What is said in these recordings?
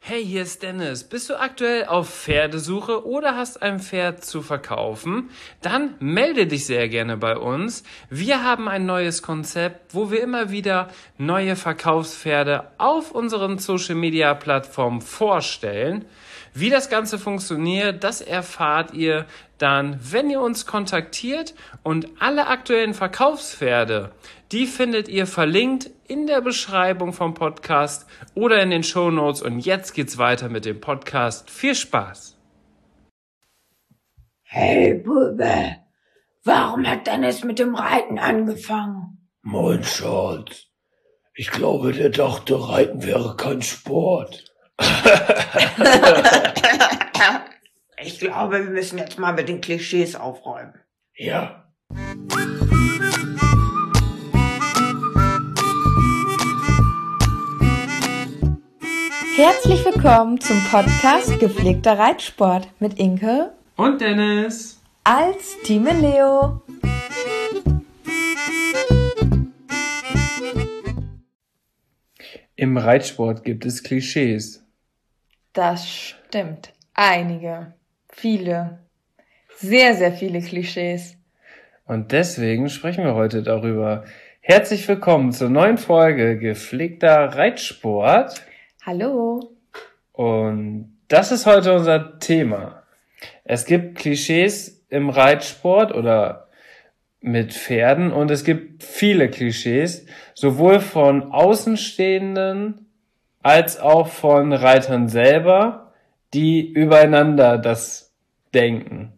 Hey, hier ist Dennis. Bist du aktuell auf Pferdesuche oder hast ein Pferd zu verkaufen? Dann melde dich sehr gerne bei uns. Wir haben ein neues Konzept, wo wir immer wieder neue Verkaufspferde auf unseren Social-Media-Plattformen vorstellen. Wie das Ganze funktioniert, das erfahrt ihr dann, wenn ihr uns kontaktiert, und alle aktuellen Verkaufspferde, die findet ihr verlinkt in der Beschreibung vom Podcast oder in den Shownotes. Und jetzt geht's weiter mit dem Podcast. Viel Spaß! Hey Bube, warum hat Dennis mit dem Reiten angefangen? Moin Schatz, ich glaube, der dachte, Reiten wäre kein Sport. Ich glaube, wir müssen jetzt mal mit den Klischees aufräumen. Ja. Herzlich willkommen zum Podcast Gepflegter Reitsport mit Inke und Dennis als Team Leo. Im Reitsport gibt es Klischees. Das stimmt. Einige. Viele. Sehr, sehr viele Klischees. Und deswegen sprechen wir heute darüber. Herzlich willkommen zur neuen Folge Gepflegter Reitsport. Hallo. Und das ist heute unser Thema. Es gibt Klischees im Reitsport oder mit Pferden und es gibt viele Klischees, sowohl von Außenstehenden als auch von Reitern selber, die übereinander das denken.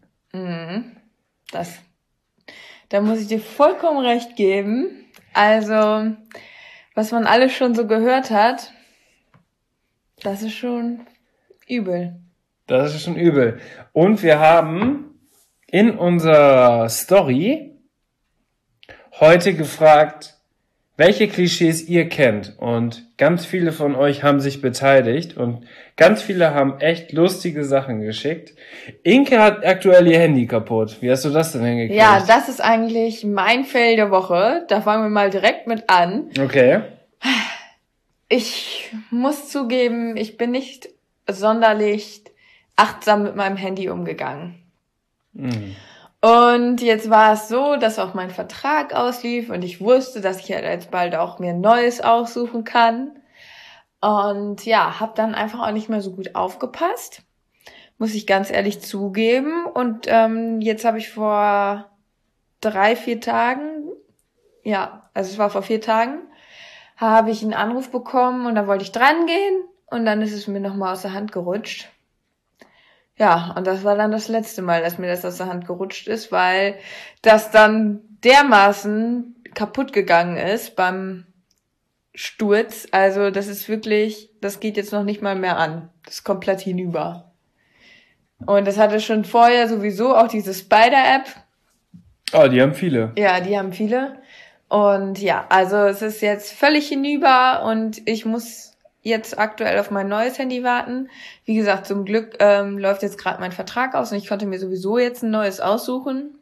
Da muss ich dir vollkommen recht geben. Also, was man alles schon so gehört hat, das ist schon übel. Das ist schon übel. Und wir haben in unserer Story heute gefragt, welche Klischees ihr kennt. Und ganz viele von euch haben sich beteiligt und ganz viele haben echt lustige Sachen geschickt. Inke hat aktuell ihr Handy kaputt. Wie hast du das denn hingekriegt? Ja, das ist eigentlich mein Fail der Woche. Da fangen wir mal direkt mit an. Okay. Ich muss zugeben, ich bin nicht sonderlich achtsam mit meinem Handy umgegangen. Und jetzt war es so, dass auch mein Vertrag auslief und ich wusste, dass ich halt jetzt bald auch mir ein neues aussuchen kann. Und ja, habe dann einfach auch nicht mehr so gut aufgepasst, muss ich ganz ehrlich zugeben. Und jetzt habe ich vor 3-4 Tagen, es war vor 4 Tagen, habe ich einen Anruf bekommen und da wollte ich dran gehen und dann ist es mir nochmal aus der Hand gerutscht. Ja, und das war dann das letzte Mal, dass mir das aus der Hand gerutscht ist, weil das dann dermaßen kaputt gegangen ist beim Sturz. Also das ist wirklich, das geht jetzt noch nicht mal mehr an. Das ist komplett hinüber. Und das hatte schon vorher sowieso auch diese Spider-App. Oh, die haben viele. Ja, die haben viele. Und ja, also es ist jetzt völlig hinüber und ich muss jetzt aktuell auf mein neues Handy warten. Wie gesagt, zum Glück läuft jetzt gerade mein Vertrag aus und ich konnte mir sowieso jetzt ein neues aussuchen.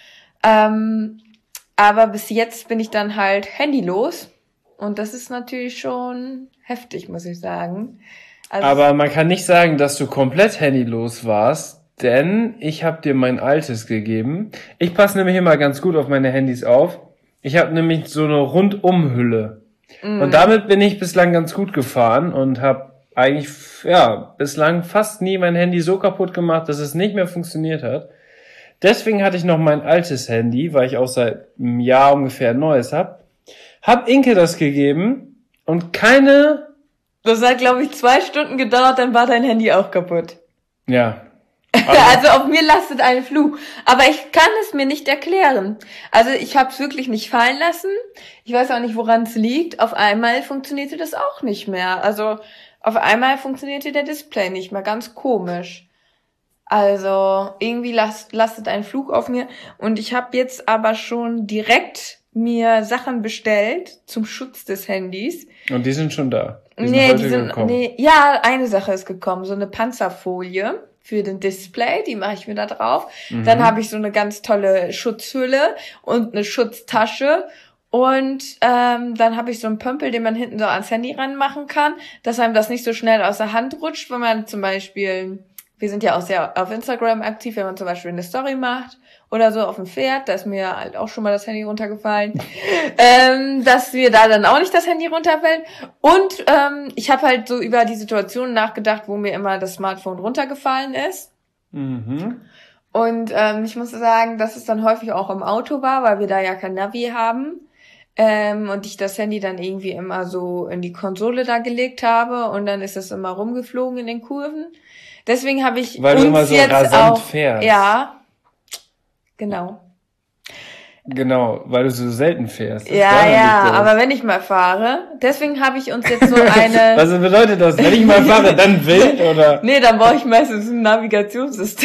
Aber bis jetzt bin ich dann halt handylos und das ist natürlich schon heftig, muss ich sagen. Also Aber man kann nicht sagen, dass du komplett handylos warst, denn ich habe dir mein altes gegeben. Ich passe nämlich immer ganz gut auf meine Handys auf. Ich habe nämlich so eine Rundumhülle. Und damit bin ich bislang ganz gut gefahren und habe eigentlich bislang fast nie mein Handy so kaputt gemacht, dass es nicht mehr funktioniert hat. Deswegen hatte ich noch mein altes Handy, weil ich auch seit einem Jahr ungefähr ein neues habe. Hab Inke das gegeben und das hat, glaube ich, 2 Stunden gedauert, dann war dein Handy auch kaputt. Ja. Also auf mir lastet ein Fluch. Aber ich kann es mir nicht erklären. Also ich habe es wirklich nicht fallen lassen. Ich weiß auch nicht, woran es liegt. Auf einmal funktionierte das auch nicht mehr. Also auf einmal funktionierte der Display nicht mehr. Ganz komisch. Also irgendwie lastet ein Fluch auf mir. Und ich habe jetzt aber schon direkt mir Sachen bestellt zum Schutz des Handys. Und die sind schon da. Eine Sache ist gekommen. So eine Panzerfolie für den Display, die mache ich mir da drauf. Dann habe ich so eine ganz tolle Schutzhülle und eine Schutztasche Und dann habe ich so einen Pömpel, den man hinten so ans Handy ranmachen kann, dass einem das nicht so schnell aus der Hand rutscht, wenn man zum Beispiel, wir sind ja auch sehr auf Instagram aktiv, wenn man zum Beispiel eine Story macht oder so auf dem Pferd, da ist mir halt auch schon mal das Handy runtergefallen, dass mir da dann auch nicht das Handy runterfällt. Und ich habe halt so über die Situation nachgedacht, wo mir immer das Smartphone runtergefallen ist. Mhm. Und ich muss sagen, dass es dann häufig auch im Auto war, weil wir da ja kein Navi haben. Und ich das Handy dann irgendwie immer so in die Konsole da gelegt habe und dann ist es immer rumgeflogen in den Kurven. Deswegen habe ich Weil uns du immer so jetzt rasant auch, fährst. ja, genau. Genau, weil du so selten fährst. Ja, Daran ja, liegt das. aber wenn ich mal fahre, deswegen habe ich uns jetzt so eine, Was bedeutet das? Wenn ich mal fahre, dann wild oder? nee, dann brauche ich meistens ein Navigationssystem.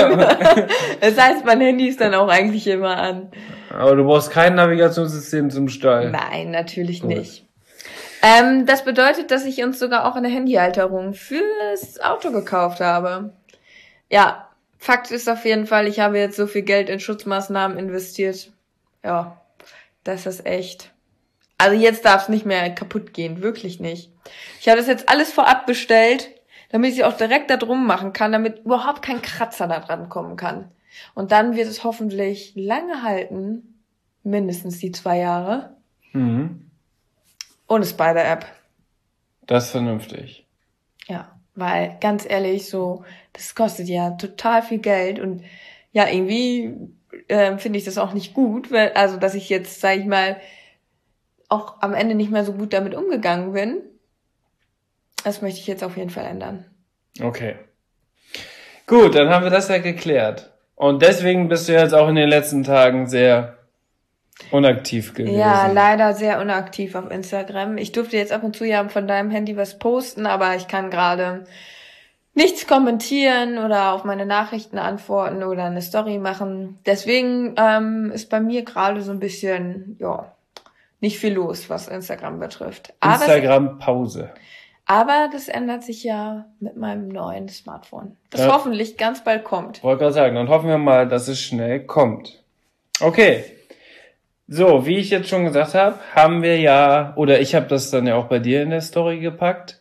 Das heißt, mein Handy ist dann auch eigentlich immer an. Aber du brauchst kein Navigationssystem zum Stall. Nein, natürlich Gut. nicht. Das bedeutet, dass ich uns sogar auch eine Handyhalterung fürs Auto gekauft habe. Ja, Fakt ist auf jeden Fall, ich habe jetzt so viel Geld in Schutzmaßnahmen investiert. Ja, das ist echt. Also jetzt darf es nicht mehr kaputt gehen, wirklich nicht. Ich habe das jetzt alles vorab bestellt, damit ich auch direkt da drum machen kann, damit überhaupt kein Kratzer da dran kommen kann. Und dann wird es hoffentlich lange halten, mindestens die 2 Jahre, Mhm. ohne Spider-App. Das ist vernünftig. Ja, weil ganz ehrlich, so, das kostet ja total viel Geld und ja, irgendwie finde ich das auch nicht gut, weil, also dass ich jetzt, sag ich mal, auch am Ende nicht mehr so gut damit umgegangen bin. Das möchte ich jetzt auf jeden Fall ändern. Okay. Gut, dann haben wir das ja geklärt. Und deswegen bist du jetzt auch in den letzten Tagen sehr unaktiv gewesen. Ja, leider sehr unaktiv auf Instagram. Ich durfte jetzt ab und zu ja von deinem Handy was posten, aber ich kann gerade nichts kommentieren oder auf meine Nachrichten antworten oder eine Story machen. Deswegen ist bei mir gerade so ein bisschen, ja, nicht viel los, was Instagram betrifft. Instagram-Pause. Aber das ändert sich ja mit meinem neuen Smartphone, das Ja. hoffentlich ganz bald kommt. Wollte gerade sagen, dann hoffen wir mal, dass es schnell kommt. Okay. So, wie ich jetzt schon gesagt habe, haben wir ja, oder ich habe das dann ja auch bei dir in der Story gepackt,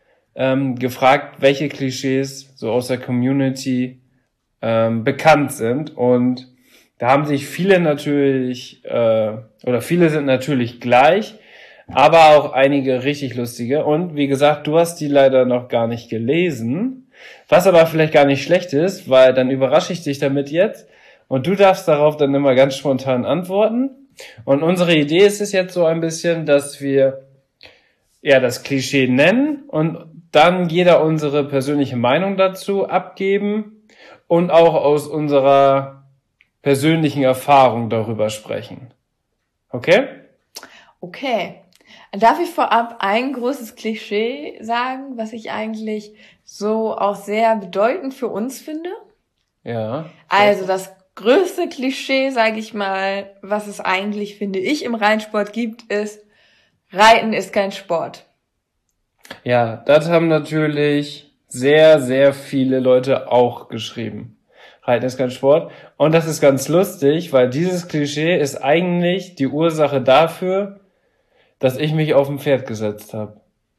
gefragt, welche Klischees so aus der Community bekannt sind. Und da haben sich viele natürlich, oder viele sind natürlich gleich, aber auch einige richtig lustige. Und wie gesagt, du hast die leider noch gar nicht gelesen, was aber vielleicht gar nicht schlecht ist, weil dann überrasche ich dich damit jetzt und du darfst darauf dann immer ganz spontan antworten. Und unsere Idee ist es jetzt so ein bisschen, dass wir ja das Klischee nennen und dann jeder unsere persönliche Meinung dazu abgeben und auch aus unserer persönlichen Erfahrung darüber sprechen. Okay? Okay. Darf ich vorab ein großes Klischee sagen, was ich eigentlich so auch sehr bedeutend für uns finde? Ja. Also das größte Klischee, sage ich mal, was es eigentlich, finde ich, im Reitsport gibt, ist, Reiten ist kein Sport. Ja, das haben natürlich sehr, sehr viele Leute auch geschrieben. Reiten ist kein Sport. Und das ist ganz lustig, weil dieses Klischee ist eigentlich die Ursache dafür, dass ich mich auf ein Pferd gesetzt habe.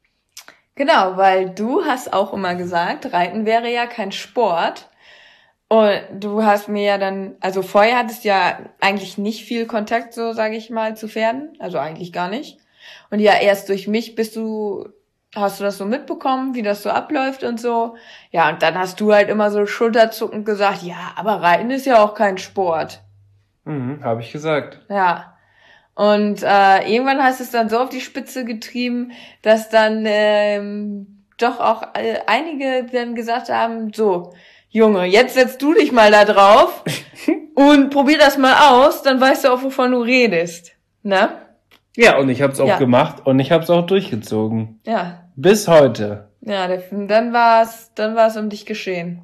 Genau, weil du hast auch immer gesagt, Reiten wäre ja kein Sport. Und du hast mir ja dann, also vorher hattest du ja eigentlich nicht viel Kontakt, so sage ich mal, zu Pferden. Also eigentlich gar nicht. Und ja, erst durch mich hast du das so mitbekommen, wie das so abläuft und so. Ja, und dann hast du halt immer so schulterzuckend gesagt, ja, aber Reiten ist ja auch kein Sport. Habe ich gesagt. Ja. Und irgendwann hast du es dann so auf die Spitze getrieben, dass dann doch auch einige dann gesagt haben, so, Junge, jetzt setzt du dich mal da drauf und probier das mal aus, dann weißt du auch, wovon du redest. Ne? Ja, und ich habe es auch Ja. gemacht und ich habe es auch durchgezogen. Ja. Bis heute. Ja, dann war's um dich geschehen.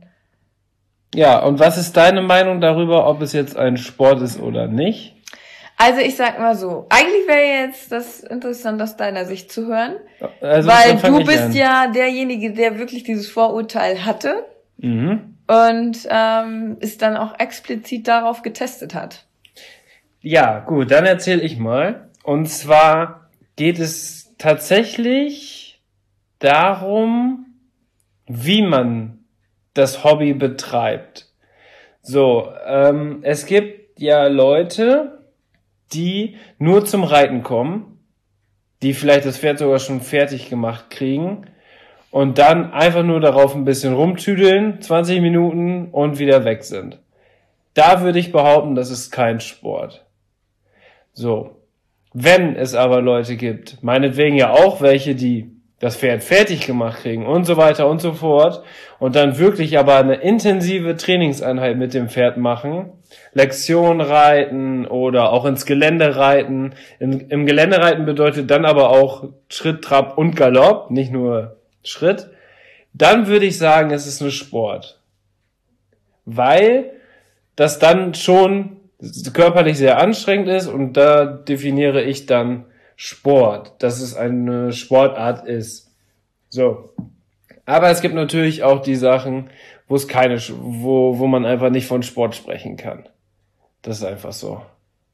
Ja, und was ist deine Meinung darüber, ob es jetzt ein Sport ist oder nicht? Also ich sag mal so, eigentlich wäre jetzt das interessant aus deiner Sicht zu hören, Also, weil dann fang du ich bist an. ja derjenige, der wirklich dieses Vorurteil hatte Mhm. und es dann auch explizit darauf getestet hat. Ja, gut, dann erzähle ich mal. Und zwar geht es tatsächlich darum, wie man das Hobby betreibt. So, es gibt ja Leute, die nur zum Reiten kommen, die vielleicht das Pferd sogar schon fertig gemacht kriegen und dann einfach nur darauf ein bisschen rumtüdeln, 20 Minuten und wieder weg sind. Da würde ich behaupten, das ist kein Sport. So. Wenn es aber Leute gibt, meinetwegen ja auch welche, die das Pferd fertig gemacht kriegen und so weiter und so fort und dann wirklich aber eine intensive Trainingseinheit mit dem Pferd machen, Lektion reiten oder auch ins Gelände reiten. Im Gelände reiten bedeutet dann aber auch Schritt, Trab und Galopp, nicht nur Schritt. Dann würde ich sagen, es ist ein Sport. Weil das dann schon körperlich sehr anstrengend ist und da definiere ich dann Sport, dass es eine Sportart ist. So. Aber es gibt natürlich auch die Sachen, wo man einfach nicht von Sport sprechen kann. Das ist einfach so.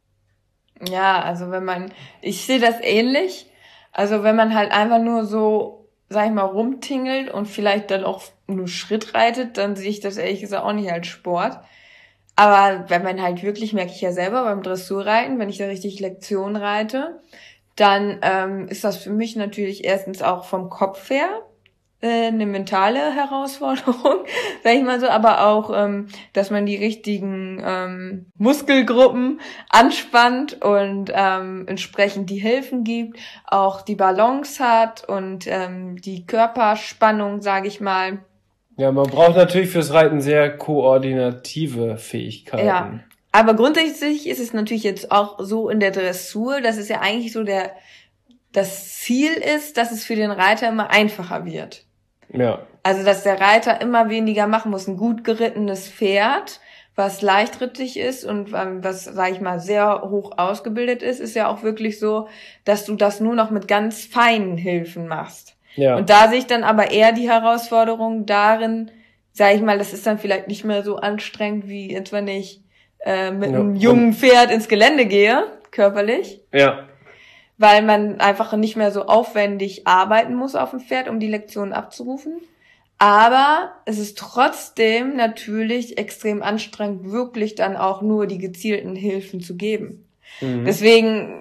Ja, also ich sehe das ähnlich. Also wenn man halt einfach nur so, sag ich mal, rumtingelt und vielleicht dann auch nur Schritt reitet, dann sehe ich das ehrlich gesagt auch nicht als Sport. Aber wenn man halt wirklich, merke ich ja selber beim Dressurreiten, wenn ich da richtig Lektion reite, dann ist das für mich natürlich erstens auch vom Kopf her eine mentale Herausforderung, sag ich mal so, aber auch, dass man die richtigen Muskelgruppen anspannt und entsprechend die Hilfen gibt, auch die Balance hat und die Körperspannung, sage ich mal. Ja, man braucht natürlich fürs Reiten sehr koordinative Fähigkeiten. Ja, aber grundsätzlich ist es natürlich jetzt auch so in der Dressur, dass es ja eigentlich so das Ziel ist, dass es für den Reiter immer einfacher wird. Ja. Also, dass der Reiter immer weniger machen muss. Ein gut gerittenes Pferd, was leichtrittig ist und was, sag ich mal, sehr hoch ausgebildet ist ja auch wirklich so, dass du das nur noch mit ganz feinen Hilfen machst. Ja. Und da sehe ich dann aber eher die Herausforderung darin, sag ich mal, das ist dann vielleicht nicht mehr so anstrengend, wie jetzt, wenn ich mit einem jungen Pferd ins Gelände gehe, körperlich. Ja. Weil man einfach nicht mehr so aufwendig arbeiten muss auf dem Pferd, um die Lektionen abzurufen. Aber es ist trotzdem natürlich extrem anstrengend, wirklich dann auch nur die gezielten Hilfen zu geben. Mhm. Deswegen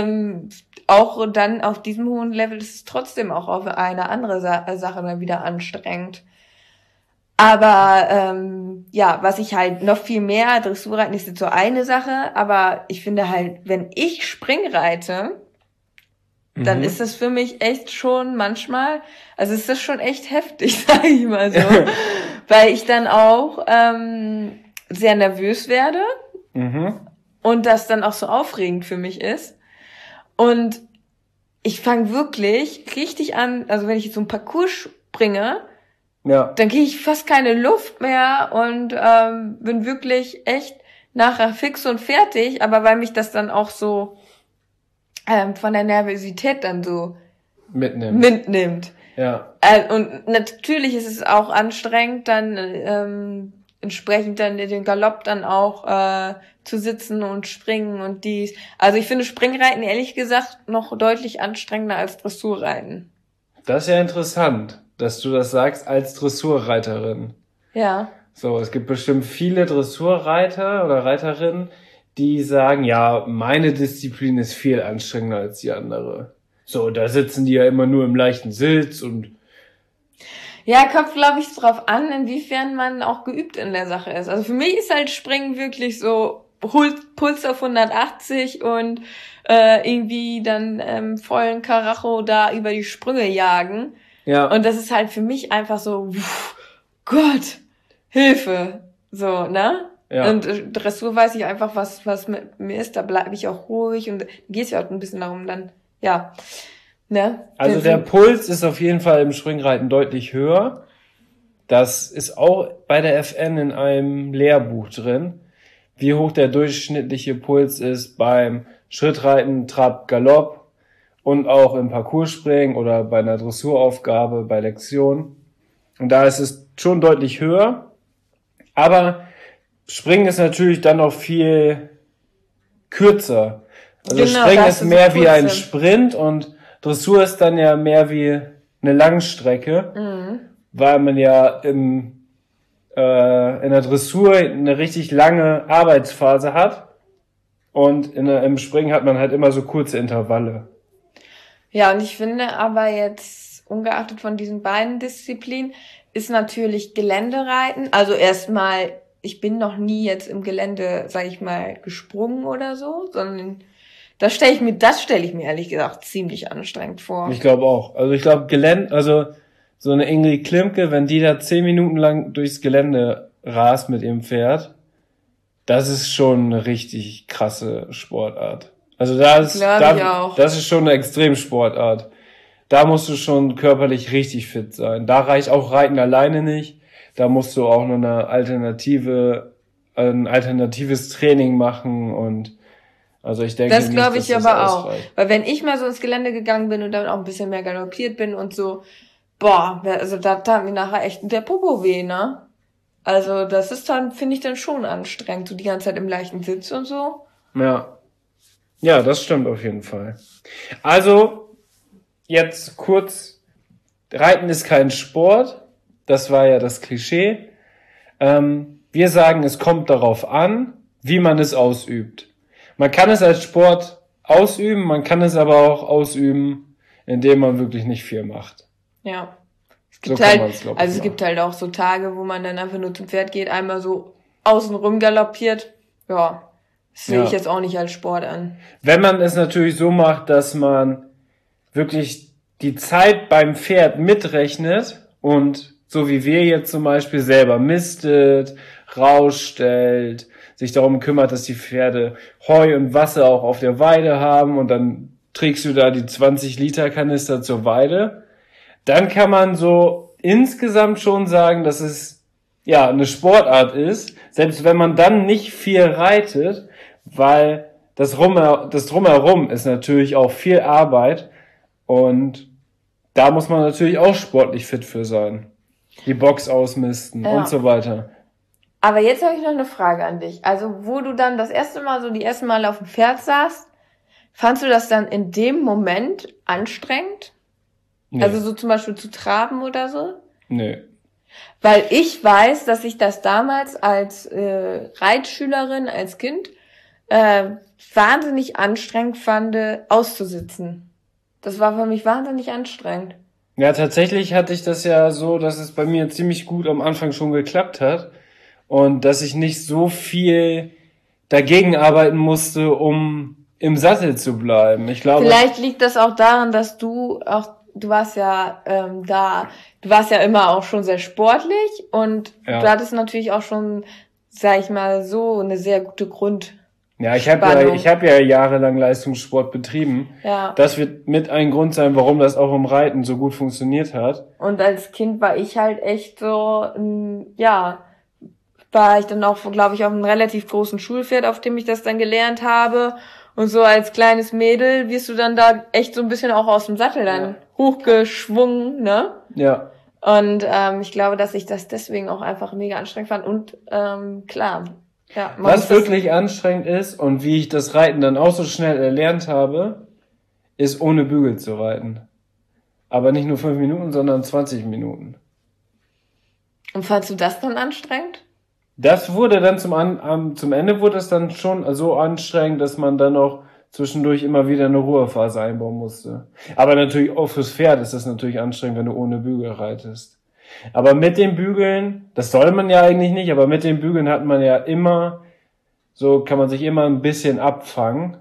auch dann auf diesem hohen Level ist es trotzdem auch auf eine andere Sache dann wieder anstrengend. Aber ja, was ich halt noch viel mehr, Dressurreiten ist jetzt so eine Sache, aber ich finde halt, wenn ich Springreite, dann ist das für mich echt schon manchmal, also ist das schon echt heftig, sage ich mal so, weil ich dann auch sehr nervös werde und das dann auch so aufregend für mich ist. Und ich fange wirklich richtig an, also wenn ich jetzt so einen Parcours springe, dann kriege ich fast keine Luft mehr und bin wirklich echt nachher fix und fertig, aber weil mich das dann auch so von der Nervosität dann so mitnimmt. Ja. Und natürlich ist es auch anstrengend, dann entsprechend dann in den Galopp dann auch zu sitzen und springen und dies. Also ich finde Springreiten ehrlich gesagt noch deutlich anstrengender als Dressurreiten. Das ist ja interessant, dass du das sagst als Dressurreiterin. Ja. So, es gibt bestimmt viele Dressurreiter oder Reiterinnen, die sagen, ja, meine Disziplin ist viel anstrengender als die andere. So, da sitzen die ja immer nur im leichten Sitz und... Ja, kommt, glaube ich, drauf an, inwiefern man auch geübt in der Sache ist. Also für mich ist halt Springen wirklich so Puls auf 180 und irgendwie dann vollen Karacho da über die Sprünge jagen. Ja. Und das ist halt für mich einfach so, Gott, Hilfe, so, ne? Ja. Und Dressur weiß ich einfach, was mit mir ist, da bleibe ich auch ruhig und geht es ja auch ein bisschen darum dann, ja, ne? Also der Puls ist auf jeden Fall im Springreiten deutlich höher. Das ist auch bei der FN in einem Lehrbuch drin, wie hoch der durchschnittliche Puls ist beim Schrittreiten, Trab, Galopp und auch im Parcourspringen oder bei einer Dressuraufgabe, bei Lektion. Und da ist es schon deutlich höher, aber Springen ist natürlich dann noch viel kürzer. Also Genau, Springen da ist hast du so mehr wie ein kurze- Sprint und Dressur ist dann ja mehr wie eine Langstrecke, weil man ja in der Dressur eine richtig lange Arbeitsphase hat und im Springen hat man halt immer so kurze Intervalle. Ja, und ich finde aber jetzt, ungeachtet von diesen beiden Disziplinen, ist natürlich Geländereiten. Also erstmal, ich bin noch nie jetzt im Gelände, sag ich mal, gesprungen oder so, sondern das stelle ich mir ehrlich gesagt ziemlich anstrengend vor. Ich glaube auch. Also ich glaube also so eine Ingrid Klimke, wenn die da 10 Minuten lang durchs Gelände rast mit ihrem Pferd, das ist schon eine richtig krasse Sportart. Also Glaub ich auch. das ist schon eine Extremsportart. Da musst du schon körperlich richtig fit sein. Da reicht auch Reiten alleine nicht. Da musst du auch noch ein alternatives Training machen und also ich denke Das nicht, glaube dass ich das aber auch. ausreicht. Weil wenn ich mal so ins Gelände gegangen bin und dann auch ein bisschen mehr galoppiert bin und so, boah, also da tat mir nachher echt der Popo weh, ne? Also das ist dann, finde ich dann schon anstrengend, so die ganze Zeit im leichten Sitz und so. Ja. Ja, das stimmt auf jeden Fall. Also, jetzt kurz, Reiten ist kein Sport. Das war ja das Klischee. Wir sagen, es kommt darauf an, wie man es ausübt. Man kann es als Sport ausüben, man kann es aber auch ausüben, indem man wirklich nicht viel macht. Ja. Es So gibt kann halt, man's, glaub ich, also es machen. gibt halt auch so Tage, wo man dann einfach nur zum Pferd geht, einmal so außen rum galoppiert. Ja. Das sehe Ja. ich jetzt auch nicht als Sport an. Wenn man es natürlich so macht, dass man wirklich die Zeit beim Pferd mitrechnet und so wie wir jetzt zum Beispiel selber mistet, rausstellt, sich darum kümmert, dass die Pferde Heu und Wasser auch auf der Weide haben und dann trägst du da die 20 Liter Kanister zur Weide, dann kann man so insgesamt schon sagen, dass es ja eine Sportart ist, selbst wenn man dann nicht viel reitet, weil das Drumherum ist natürlich auch viel Arbeit und da muss man natürlich auch sportlich fit für sein. Die Box ausmisten Ja. und so weiter. Aber jetzt habe ich noch eine Frage an dich. Also, wo du dann die ersten Mal auf dem Pferd saßt, fandst du das dann in dem Moment anstrengend? Nee, Also so zum Beispiel zu traben oder so? nee. Weil ich weiß, dass ich das damals als Reitschülerin, als Kind, wahnsinnig anstrengend fand, auszusitzen. Das war für mich wahnsinnig anstrengend. Ja, tatsächlich hatte ich das ja so, dass es bei mir ziemlich gut am Anfang schon geklappt hat und dass ich nicht so viel dagegen arbeiten musste, um im Sattel zu bleiben. Ich glaube, Vielleicht liegt das auch daran, dass du warst ja du warst ja immer auch schon sehr sportlich und Ja. du hattest natürlich auch schon, sag ich mal, so eine sehr gute ja, ich Spannung. habe ja jahrelang Leistungssport betrieben. Ja. Das wird mit ein Grund sein, warum das auch im Reiten so gut funktioniert hat. Und als Kind war ich halt echt so, war ich dann auch, glaube ich, auf einem relativ großen Schulpferd, auf dem ich das dann gelernt habe. Und so als kleines Mädel wirst du dann da echt so ein bisschen auch aus dem Sattel dann hochgeschwungen, ne? Ja. Und ich glaube, dass ich das deswegen auch einfach mega anstrengend fand. Und klar, ja. man Was muss das- wirklich anstrengend ist und wie ich das Reiten dann auch so schnell erlernt habe, ist ohne Bügel zu reiten. Aber nicht nur 5 Minuten, sondern 20 Minuten. Und fandst du das dann anstrengend? Das wurde dann zum Ende wurde es dann schon so anstrengend, dass man dann auch zwischendurch immer wieder eine Ruhephase einbauen musste. Aber natürlich auch fürs Pferd ist das natürlich anstrengend, wenn du ohne Bügel reitest. Aber mit den Bügeln, das soll man ja eigentlich nicht, aber mit den Bügeln hat man ja immer, so kann man sich immer ein bisschen abfangen,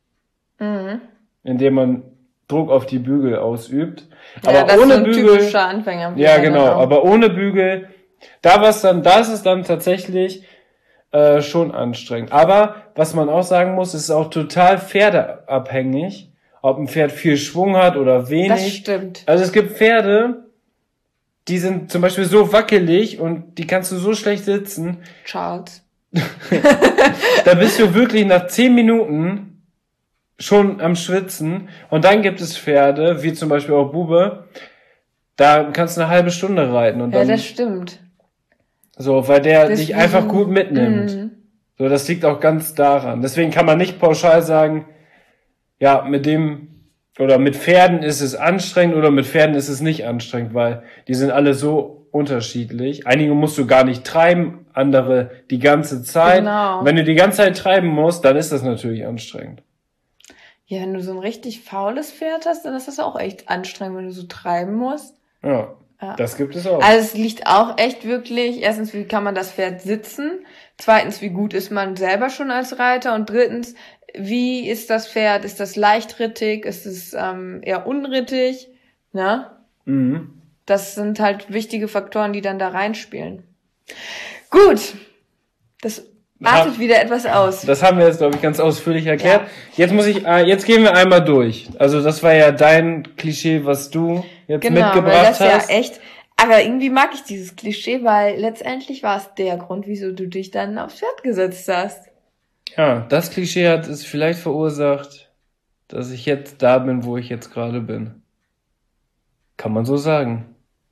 indem man Druck auf die Bügel ausübt. Ja, Aber das ist ohne so ein Bügel, typischer Anfänger. ja genau, aber ohne Bügel, da ist es dann tatsächlich schon anstrengend. Aber was man auch sagen muss, ist auch total pferdeabhängig, ob ein Pferd viel Schwung hat oder wenig. Das stimmt. Also es gibt Pferde, die sind zum Beispiel so wackelig und die kannst du so schlecht sitzen, Charles. da bist du wirklich nach 10 Minuten schon am Schwitzen. Und dann gibt es Pferde, wie zum Beispiel auch Bube, da kannst du eine halbe Stunde reiten und Ja, dann das stimmt. so, weil der dich Deswegen- einfach gut mitnimmt. So, das liegt auch ganz daran. Deswegen kann man nicht pauschal sagen, ja, mit Pferden ist es anstrengend oder mit Pferden ist es nicht anstrengend, weil die sind alle so unterschiedlich. Einige musst du gar nicht treiben, andere die ganze Zeit. Genau. Wenn du die ganze Zeit treiben musst, dann ist das natürlich anstrengend. Ja, wenn du so ein richtig faules Pferd hast, dann ist das auch echt anstrengend, wenn du so treiben musst. Ja, Ja. das gibt es auch. Also es liegt auch echt wirklich, erstens, wie kann man das Pferd sitzen? Zweitens, wie gut ist man selber schon als Reiter? Und drittens, wie ist das Pferd? Ist das leichtrittig? Ist es eher unrittig? Ne? Mhm. Das sind halt wichtige Faktoren, die dann da reinspielen. Gut, das artet wieder etwas aus. Das haben wir jetzt, glaube ich, ganz ausführlich erklärt. Ja. Jetzt gehen wir einmal durch. Also das war ja dein Klischee, was du jetzt mitgebracht weil das hast. Ja echt. Aber irgendwie mag ich dieses Klischee, weil letztendlich war es der Grund, wieso du dich dann aufs Pferd gesetzt hast. Ja, das Klischee hat es vielleicht verursacht, dass ich jetzt da bin, wo ich jetzt gerade bin. Kann man so sagen.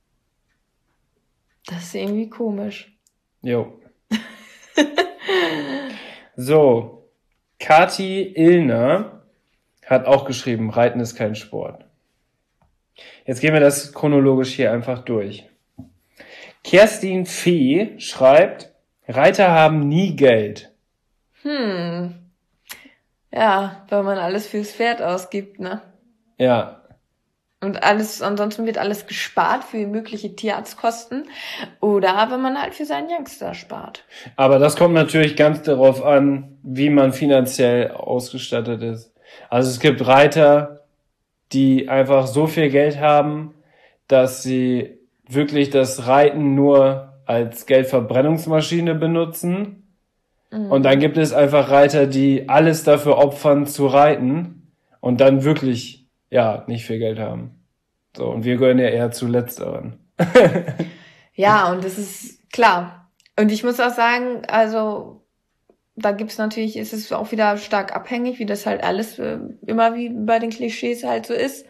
Das ist irgendwie komisch. Jo. So, Kati Illner hat auch geschrieben, Reiten ist kein Sport. Jetzt gehen wir das chronologisch hier einfach durch. Kerstin Fee schreibt, Reiter haben nie Geld. Ja, weil man alles fürs Pferd ausgibt, ne? Ja, Und ansonsten wird alles gespart für mögliche Tierarztkosten oder wenn man halt für seinen Youngster spart. aber das kommt natürlich ganz darauf an, wie man finanziell ausgestattet ist. Also es gibt Reiter, die einfach so viel Geld haben, dass sie wirklich das Reiten nur als Geldverbrennungsmaschine benutzen. Und dann gibt es einfach Reiter, die alles dafür opfern zu reiten und dann wirklich, ja, nicht viel Geld haben. So, und wir gehören ja eher zu Letzteren. Ja, und das ist klar. Und ich muss auch sagen, also da gibt's natürlich, ist es auch wieder stark abhängig, wie das halt alles immer wie bei den Klischees halt so ist.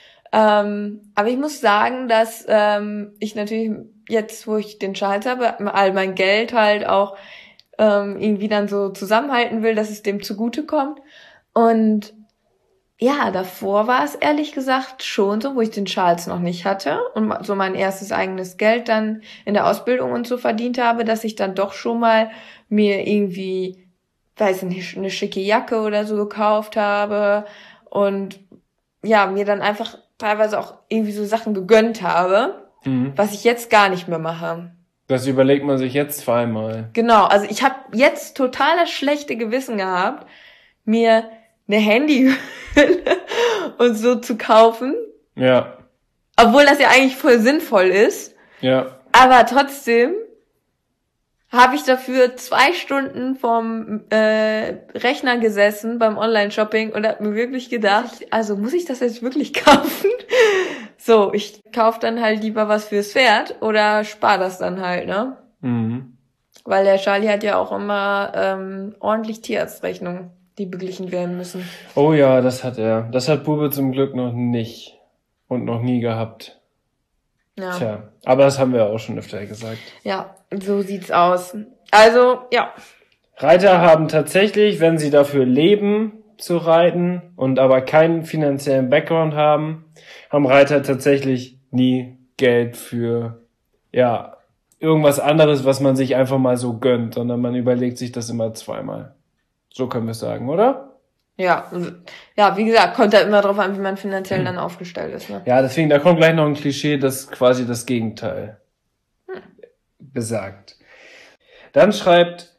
Aber ich muss sagen, dass ich natürlich jetzt, wo ich den Charles habe, all mein Geld halt auch irgendwie dann so zusammenhalten will, dass es dem zugutekommt. Und ja, davor war es ehrlich gesagt schon so, wo ich den Charles noch nicht hatte und so mein erstes eigenes Geld dann in der Ausbildung und so verdient habe, dass ich dann doch schon mal mir irgendwie, weiß nicht, eine schicke Jacke oder so gekauft habe und ja, mir dann einfach teilweise auch irgendwie so Sachen gegönnt habe, was ich jetzt gar nicht mehr mache. Das überlegt man sich jetzt zweimal. Genau, also ich habe jetzt total das schlechte Gewissen gehabt, mir eine Handyhülle und so zu kaufen. Ja, Obwohl das ja eigentlich voll sinnvoll ist. ja. Aber trotzdem habe ich dafür 2 Stunden vom Rechner gesessen beim Online-Shopping und habe mir wirklich gedacht, also muss ich das jetzt wirklich kaufen? So, ich kaufe dann halt lieber was fürs Pferd oder spare das dann halt, ne? Mhm. Weil der Charlie hat ja auch immer ordentlich Tierarztrechnungen, die beglichen werden müssen. Oh ja, das hat er. Das hat Bube zum Glück noch nicht und noch nie gehabt. Ja. Tja, aber das haben wir auch schon öfter gesagt. Ja, so sieht's aus. Also, ja. Reiter haben tatsächlich, wenn sie dafür leben, zu reiten und aber keinen finanziellen Background haben Reiter tatsächlich nie Geld für, ja, irgendwas anderes, was man sich einfach mal so gönnt, sondern man überlegt sich das immer zweimal. So können wir es sagen, oder? Ja, wie gesagt, kommt da immer drauf an, wie man finanziell dann aufgestellt ist, ne? Ja, deswegen, da kommt gleich noch ein Klischee, das quasi das Gegenteil besagt. Dann schreibt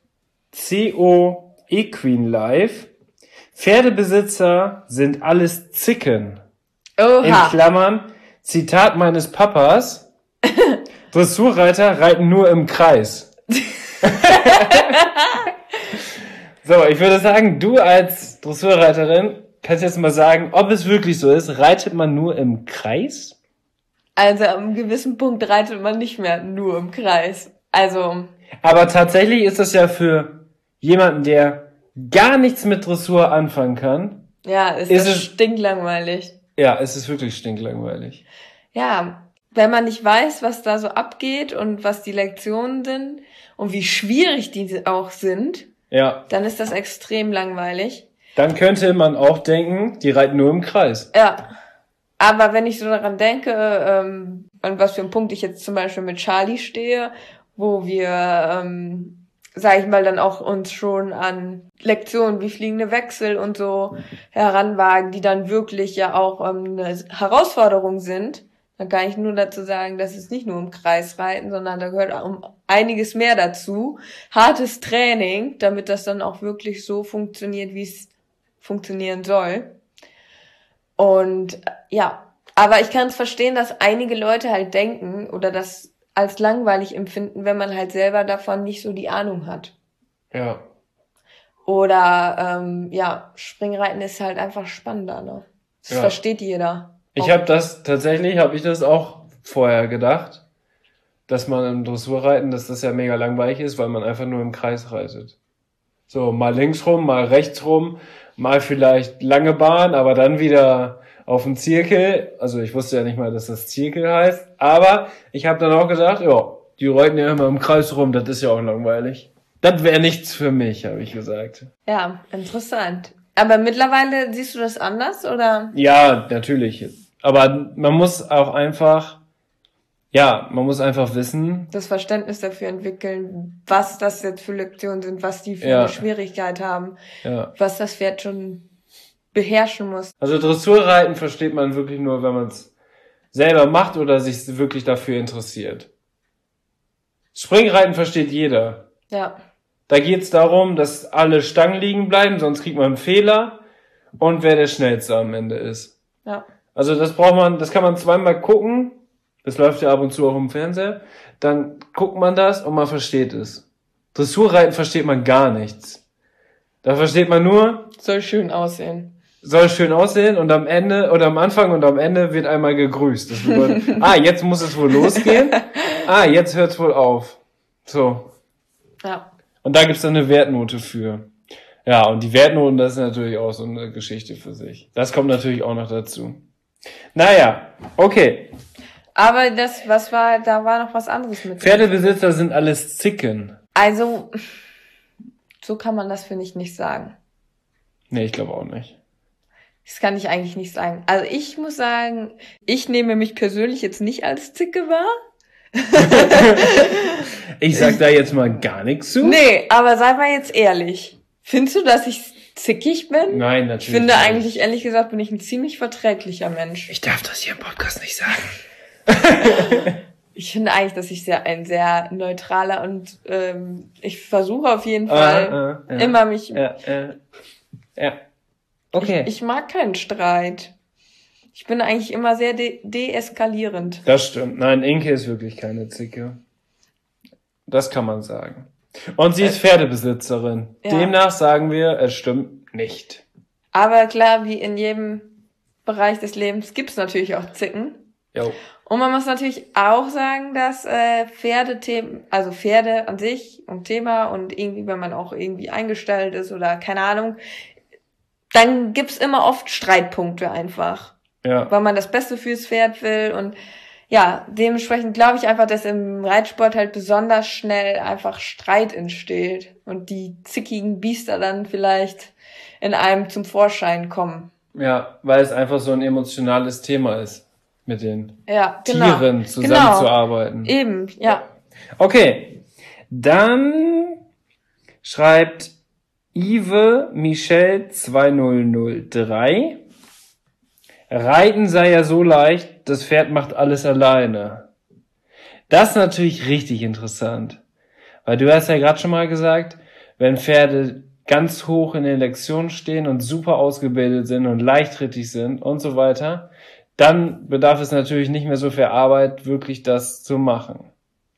CO Equine Life, Pferdebesitzer sind alles Zicken. Oha. In Klammern, Zitat meines Papas, Dressurreiter reiten nur im Kreis. So, ich würde sagen, du als Dressurreiterin kannst jetzt mal sagen, ob es wirklich so ist, reitet man nur im Kreis? Also an einem gewissen Punkt reitet man nicht mehr nur im Kreis. Also. Aber tatsächlich ist das ja für jemanden, der gar nichts mit Dressur anfangen kann. Ja, ist das stinklangweilig. Ja, es ist wirklich stinklangweilig. Ja, wenn man nicht weiß, was da so abgeht und was die Lektionen sind und wie schwierig die auch sind, Ja. dann ist das extrem langweilig. Dann könnte man auch denken, die reiten nur im Kreis. Ja. Aber wenn ich so daran denke, an was für einen Punkt ich jetzt zum Beispiel mit Charlie stehe, wo wir, sag ich mal, dann auch uns schon an Lektionen wie fliegende Wechsel und so heranwagen, die dann wirklich ja auch eine Herausforderung sind, dann kann ich nur dazu sagen, dass es nicht nur im Kreis reiten, sondern da gehört auch einiges mehr dazu. Hartes Training, damit das dann auch wirklich so funktioniert, wie es funktionieren soll. Und ja, aber ich kann es verstehen, dass einige Leute halt denken oder das als langweilig empfinden, wenn man halt selber davon nicht so die Ahnung hat. Ja. Oder Springreiten ist halt einfach spannender, ne? Das versteht jeder. Ich habe das auch vorher gedacht, dass man im Dressurreiten, dass das ja mega langweilig ist, weil man einfach nur im Kreis reitet. So, mal links rum, mal rechts rum, mal vielleicht lange Bahn, aber dann wieder auf dem Zirkel. Also ich wusste ja nicht mal, dass das Zirkel heißt. Aber ich habe dann auch gedacht, ja, die reiten ja immer im Kreis rum, das ist ja auch langweilig. Das wäre nichts für mich, habe ich gesagt. Ja, interessant. Aber mittlerweile siehst du das anders, oder? Ja, natürlich. Aber man muss einfach wissen. Das Verständnis dafür entwickeln, was das jetzt für Lektionen sind, was die für eine Schwierigkeit haben, was das Pferd schon beherrschen muss. Also Dressurreiten versteht man wirklich nur, wenn man es selber macht oder sich wirklich dafür interessiert. Springreiten versteht jeder. Ja. Da geht's darum, dass alle Stangen liegen bleiben, sonst kriegt man einen Fehler und wer der Schnellste am Ende ist. Ja. Also das kann man zweimal gucken. Das läuft ja ab und zu auch im Fernseher. Dann guckt man das und man versteht es. Dressurreiten versteht man gar nichts. Da versteht man nur, soll schön aussehen und am Ende oder am Anfang und am Ende wird einmal gegrüßt. Das bedeutet, jetzt muss es wohl losgehen. Jetzt hört's wohl auf. So. Ja. Und da gibt's dann eine Wertnote für. Ja, und die Wertnoten, das ist natürlich auch so eine Geschichte für sich. Das kommt natürlich auch noch dazu. Naja, okay. Aber da war noch was anderes mit. Pferdebesitzer sind alles Zicken. Also, so kann man das, finde ich, nicht sagen. Nee, ich glaube auch nicht. Das kann ich eigentlich nicht sagen. Also ich muss sagen, ich nehme mich persönlich jetzt nicht als Zicke wahr. Ich sag da jetzt mal gar nichts zu. Nee, aber sei mal jetzt ehrlich. Findest du, dass ich zickig bin? Nein, natürlich Ich finde nicht. eigentlich, ehrlich gesagt, bin ich ein ziemlich verträglicher Mensch. Ich darf das hier im Podcast nicht sagen. Ich finde eigentlich, dass ich ein sehr neutraler und ich versuche auf jeden Fall immer mich... Ja. Okay. Ich mag keinen Streit. Ich bin eigentlich immer sehr deeskalierend. Das stimmt. Nein, Inke ist wirklich keine Zicke. Das kann man sagen. Und sie ist Pferdebesitzerin. Ja. Demnach sagen wir, es stimmt nicht. Aber klar, wie in jedem Bereich des Lebens gibt's natürlich auch Zicken. Jo. Und man muss natürlich auch sagen, dass Pferde an sich und Thema und irgendwie, wenn man auch irgendwie eingestellt ist oder keine Ahnung, dann gibt's immer oft Streitpunkte einfach. Ja. Weil man das Beste fürs Pferd will und ja, dementsprechend glaube ich einfach, dass im Reitsport halt besonders schnell einfach Streit entsteht und die zickigen Biester dann vielleicht in einem zum Vorschein kommen. Ja, weil es einfach so ein emotionales Thema ist, mit den Tieren zusammenzuarbeiten. Genau. Eben, ja. Okay, dann schreibt Yves Michel 2003. Reiten sei ja so leicht, das Pferd macht alles alleine. Das ist natürlich richtig interessant. Weil du hast ja gerade schon mal gesagt, wenn Pferde ganz hoch in den Lektionen stehen und super ausgebildet sind und leichtrittig sind und so weiter, dann bedarf es natürlich nicht mehr so viel Arbeit, wirklich das zu machen.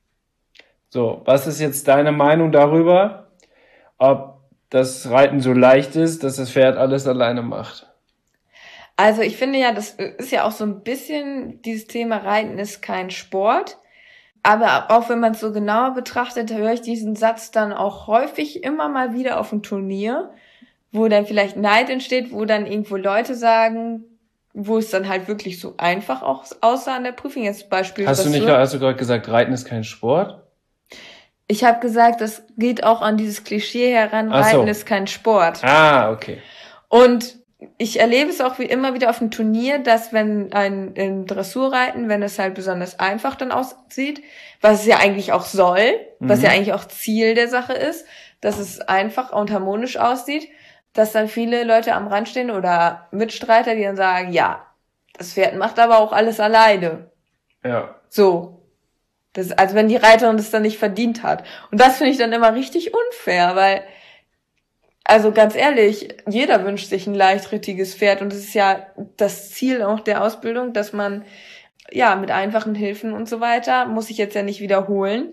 So, was ist jetzt deine Meinung darüber, ob das Reiten so leicht ist, dass das Pferd alles alleine macht? Also ich finde ja, das ist ja auch so ein bisschen, dieses Thema Reiten ist kein Sport. Aber auch wenn man es so genauer betrachtet, höre ich diesen Satz dann auch häufig immer mal wieder auf dem Turnier, wo dann vielleicht Neid entsteht, wo dann irgendwo Leute sagen, wo es dann halt wirklich so einfach auch aussah an der Prüfung. Jetzt Beispiel. Hast du gerade gesagt, Reiten ist kein Sport? Ich habe gesagt, das geht auch an dieses Klischee heran, Reiten ist kein Sport. Ah, okay. Und ich erlebe es auch wie immer wieder auf dem Turnier, dass wenn im Dressurreiten, wenn es halt besonders einfach dann aussieht, was es ja eigentlich auch soll, was ja eigentlich auch Ziel der Sache ist, dass es einfach und harmonisch aussieht, dass dann viele Leute am Rand stehen oder Mitstreiter, die dann sagen, ja, das Pferd macht aber auch alles alleine. Ja. So. Das, also wenn die Reiterin das dann nicht verdient hat. Und das finde ich dann immer richtig unfair, weil, also ganz ehrlich, jeder wünscht sich ein leichtrittiges Pferd und es ist ja das Ziel auch der Ausbildung, dass man, ja, mit einfachen Hilfen und so weiter, muss ich jetzt ja nicht wiederholen.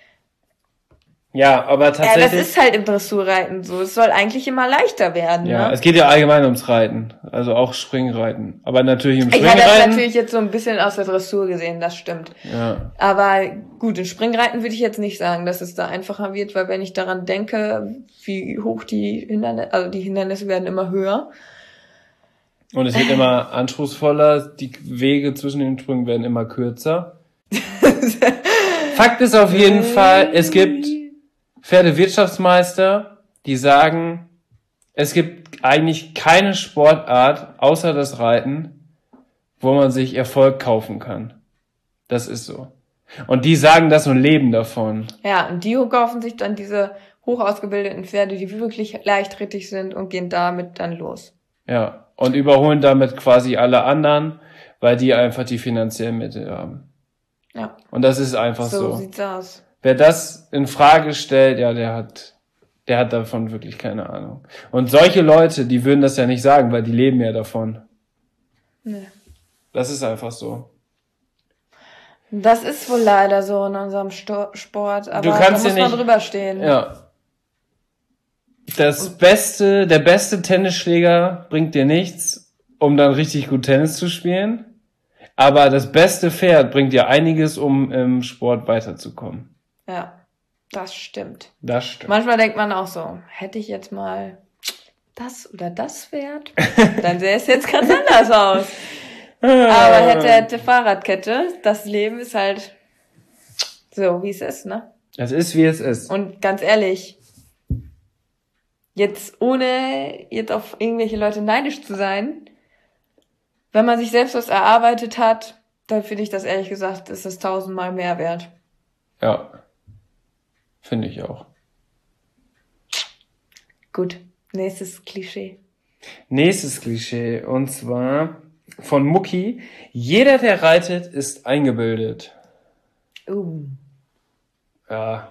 Ja, aber tatsächlich... Ja, das ist halt im Dressurreiten so. Es soll eigentlich immer leichter werden, Ja, ne? es geht ja allgemein ums Reiten, also auch Springreiten. Aber natürlich im Ja, Springreiten... das ist natürlich jetzt so ein bisschen aus der Dressur gesehen, das stimmt. Ja. Aber gut, im Springreiten würde ich jetzt nicht sagen, dass es da einfacher wird, weil wenn ich daran denke, wie hoch die Hindernisse, also die Hindernisse werden immer höher. Und es wird immer anspruchsvoller, die Wege zwischen den Sprüngen werden immer kürzer. Fakt ist auf jeden Fall, es gibt Pferdewirtschaftsmeister, die sagen, es gibt eigentlich keine Sportart außer das Reiten, wo man sich Erfolg kaufen kann. Das ist so. Und die sagen das und leben davon. Ja, und die kaufen sich dann diese hoch ausgebildeten Pferde, die wirklich leichtrittig sind und gehen damit dann los. Ja, und überholen damit quasi alle anderen, weil die einfach die finanziellen Mittel haben. Ja. Und das ist einfach so. So sieht's aus. Wer das in Frage stellt, ja, der hat davon wirklich keine Ahnung. Und solche Leute, die würden das ja nicht sagen, weil die leben ja davon. Nee. Das ist einfach so. Das ist wohl leider so in unserem Sport, aber Du da kannst muss ja man nicht- drüber stehen. Ja. Der beste Tennisschläger bringt dir nichts, um dann richtig gut Tennis zu spielen. Aber das beste Pferd bringt dir einiges, um im Sport weiterzukommen. Ja, das stimmt. Das stimmt. Manchmal denkt man auch so, hätte ich jetzt mal das oder das Pferd, dann sähe es jetzt ganz anders aus. Aber hätte Fahrradkette, das Leben ist halt so, wie es ist, ne? Es ist, wie es ist. Und ganz ehrlich, jetzt ohne jetzt auf irgendwelche Leute neidisch zu sein, wenn man sich selbst was erarbeitet hat, dann finde ich das ehrlich gesagt, ist es 1000-mal mehr wert. Ja. Finde ich auch. Gut, nächstes Klischee. Nächstes Klischee, und zwar von Mucki. Jeder, der reitet, ist eingebildet. Ja.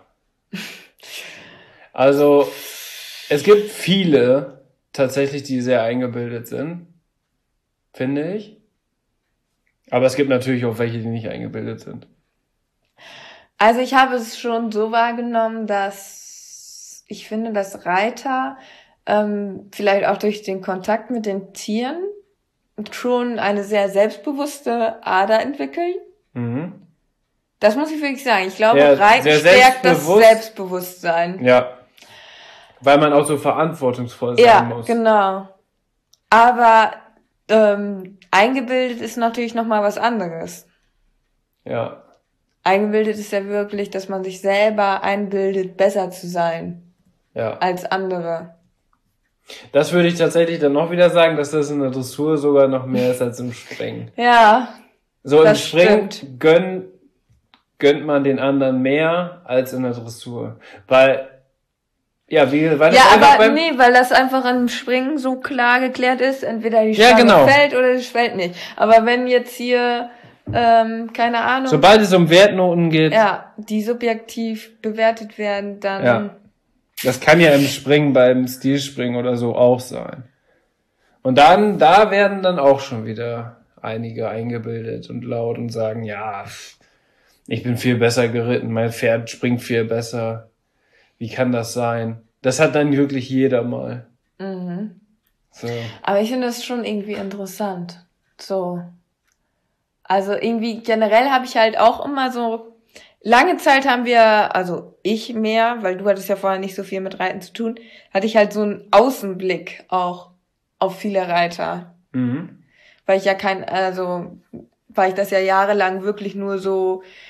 Also, es gibt viele tatsächlich, die sehr eingebildet sind. Finde ich. Aber es gibt natürlich auch welche, die nicht eingebildet sind. Also ich habe es schon so wahrgenommen, dass ich finde, dass Reiter vielleicht auch durch den Kontakt mit den Tieren schon eine sehr selbstbewusste Ader entwickeln. Mhm. Das muss ich wirklich sagen. Ich glaube, Ja, Reiten sehr stärkt das selbstbewusst. Selbstbewusstsein. Ja. Weil man auch so verantwortungsvoll sein Ja, muss. genau. Aber eingebildet ist natürlich nochmal was anderes. Ja. Eingebildet ist ja wirklich, dass man sich selber einbildet, besser zu sein Ja. als andere. Das würde ich tatsächlich dann noch wieder sagen, dass das in der Dressur sogar noch mehr ist als im Springen. Ja, So im Das Springen stimmt. gönnt man den anderen mehr als in der Dressur. Weil, ja, weil das ja, einfach aber nee, weil das einfach im Springen so klar geklärt ist, entweder die Ja, Stange genau. fällt oder die fällt nicht. Aber wenn jetzt hier, keine Ahnung, sobald es um Wertnoten geht, ja, die subjektiv bewertet werden, dann Ja. das kann ja im Springen beim Stilspringen oder so auch sein. Und dann, da werden dann auch schon wieder einige eingebildet und laut und sagen, ja, ich bin viel besser geritten, mein Pferd springt viel besser. Wie kann das sein? Das hat dann wirklich jeder mal. Mhm. So. Aber ich finde das schon irgendwie interessant. So. Also irgendwie generell habe ich halt auch immer so, lange Zeit haben wir, also ich mehr, weil du hattest ja vorher nicht so viel mit Reiten zu tun, hatte ich halt so einen Außenblick auch auf viele Reiter. Mhm. Weil ich ja weil ich das ja jahrelang wirklich nur so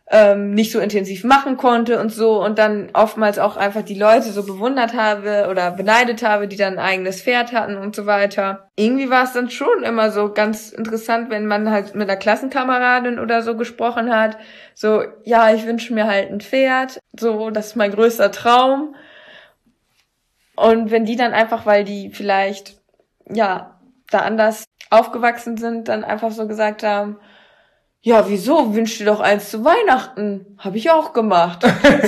nicht so intensiv machen konnte und so und dann oftmals auch einfach die Leute so bewundert habe oder beneidet habe, die dann ein eigenes Pferd hatten und so weiter. Irgendwie war es dann schon immer so ganz interessant, wenn man halt mit einer Klassenkameradin oder so gesprochen hat, so, ja, ich wünsche mir halt ein Pferd, so, das ist mein größter Traum. Und wenn die dann einfach, weil die vielleicht, ja, da anders aufgewachsen sind, dann einfach so gesagt haben, ja, wieso? Wünsch dir doch eins zu Weihnachten. Habe ich auch gemacht.